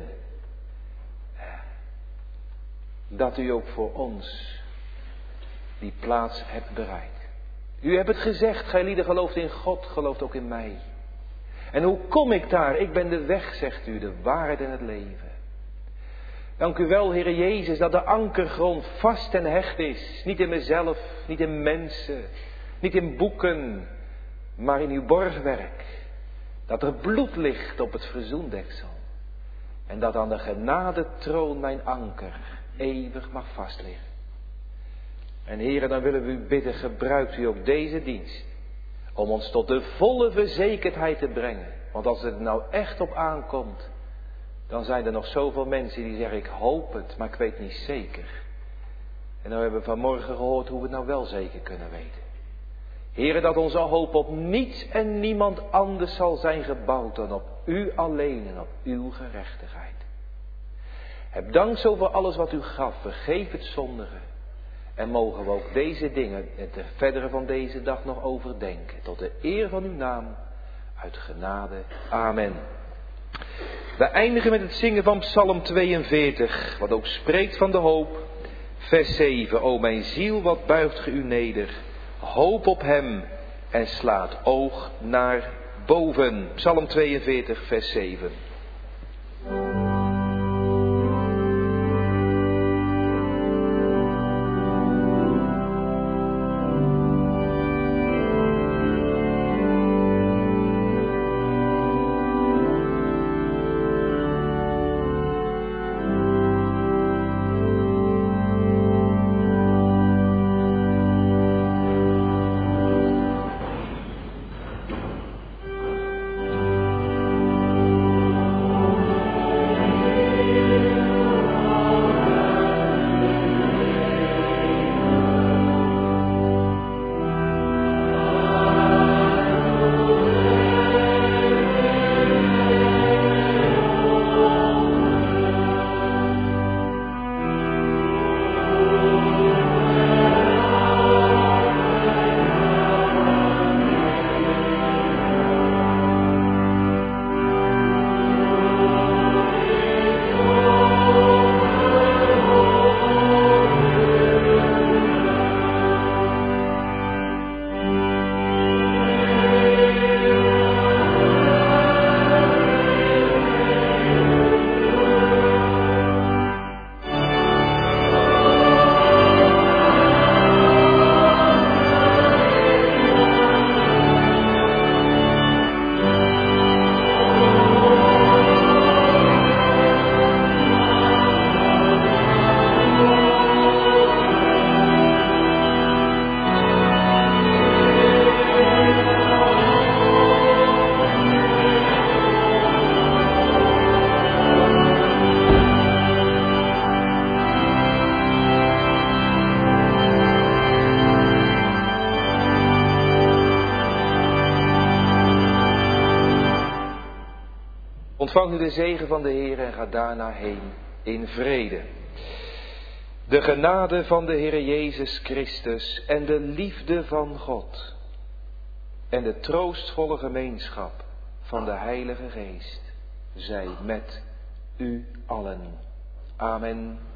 dat u ook voor ons die plaats hebt bereid. U hebt het gezegd, gij lieden gelooft in God, gelooft ook in mij. En hoe kom ik daar? Ik ben de weg, zegt u, de waarheid en het leven. Dank u wel, Heere Jezus, dat de ankergrond vast en hecht is. Niet in mezelf, niet in mensen, niet in boeken, maar in uw borgwerk. Dat er bloed ligt op het verzoendeksel. En dat aan de genadetroon mijn anker eeuwig mag vastliggen. En Heere, dan willen we u bidden, gebruikt u ook deze dienst. Om ons tot de volle verzekerdheid te brengen. Want als het nou echt op aankomt, dan zijn er nog zoveel mensen die zeggen, ik hoop het, maar ik weet niet zeker. En nou hebben we vanmorgen gehoord hoe we het nou wel zeker kunnen weten. Heere, dat onze hoop op niets en niemand anders zal zijn gebouwd dan op u alleen en op uw gerechtigheid. Heb dank zo voor alles wat u gaf, vergeef het zondige. En mogen we ook deze dingen het verdere van deze dag nog overdenken. Tot de eer van uw naam, uit genade. Amen. We eindigen met het zingen van Psalm tweeënveertig, wat ook spreekt van de hoop. Vers zeven. O mijn ziel, wat buigt ge u neder. Hoop op hem en slaat oog naar boven. Psalm tweeënveertig, vers zeven. Ontvang nu de zegen van de Heer en ga daarna heen in vrede. De genade van de Heer Jezus Christus en de liefde van God en de troostvolle gemeenschap van de Heilige Geest zij met u allen. Amen.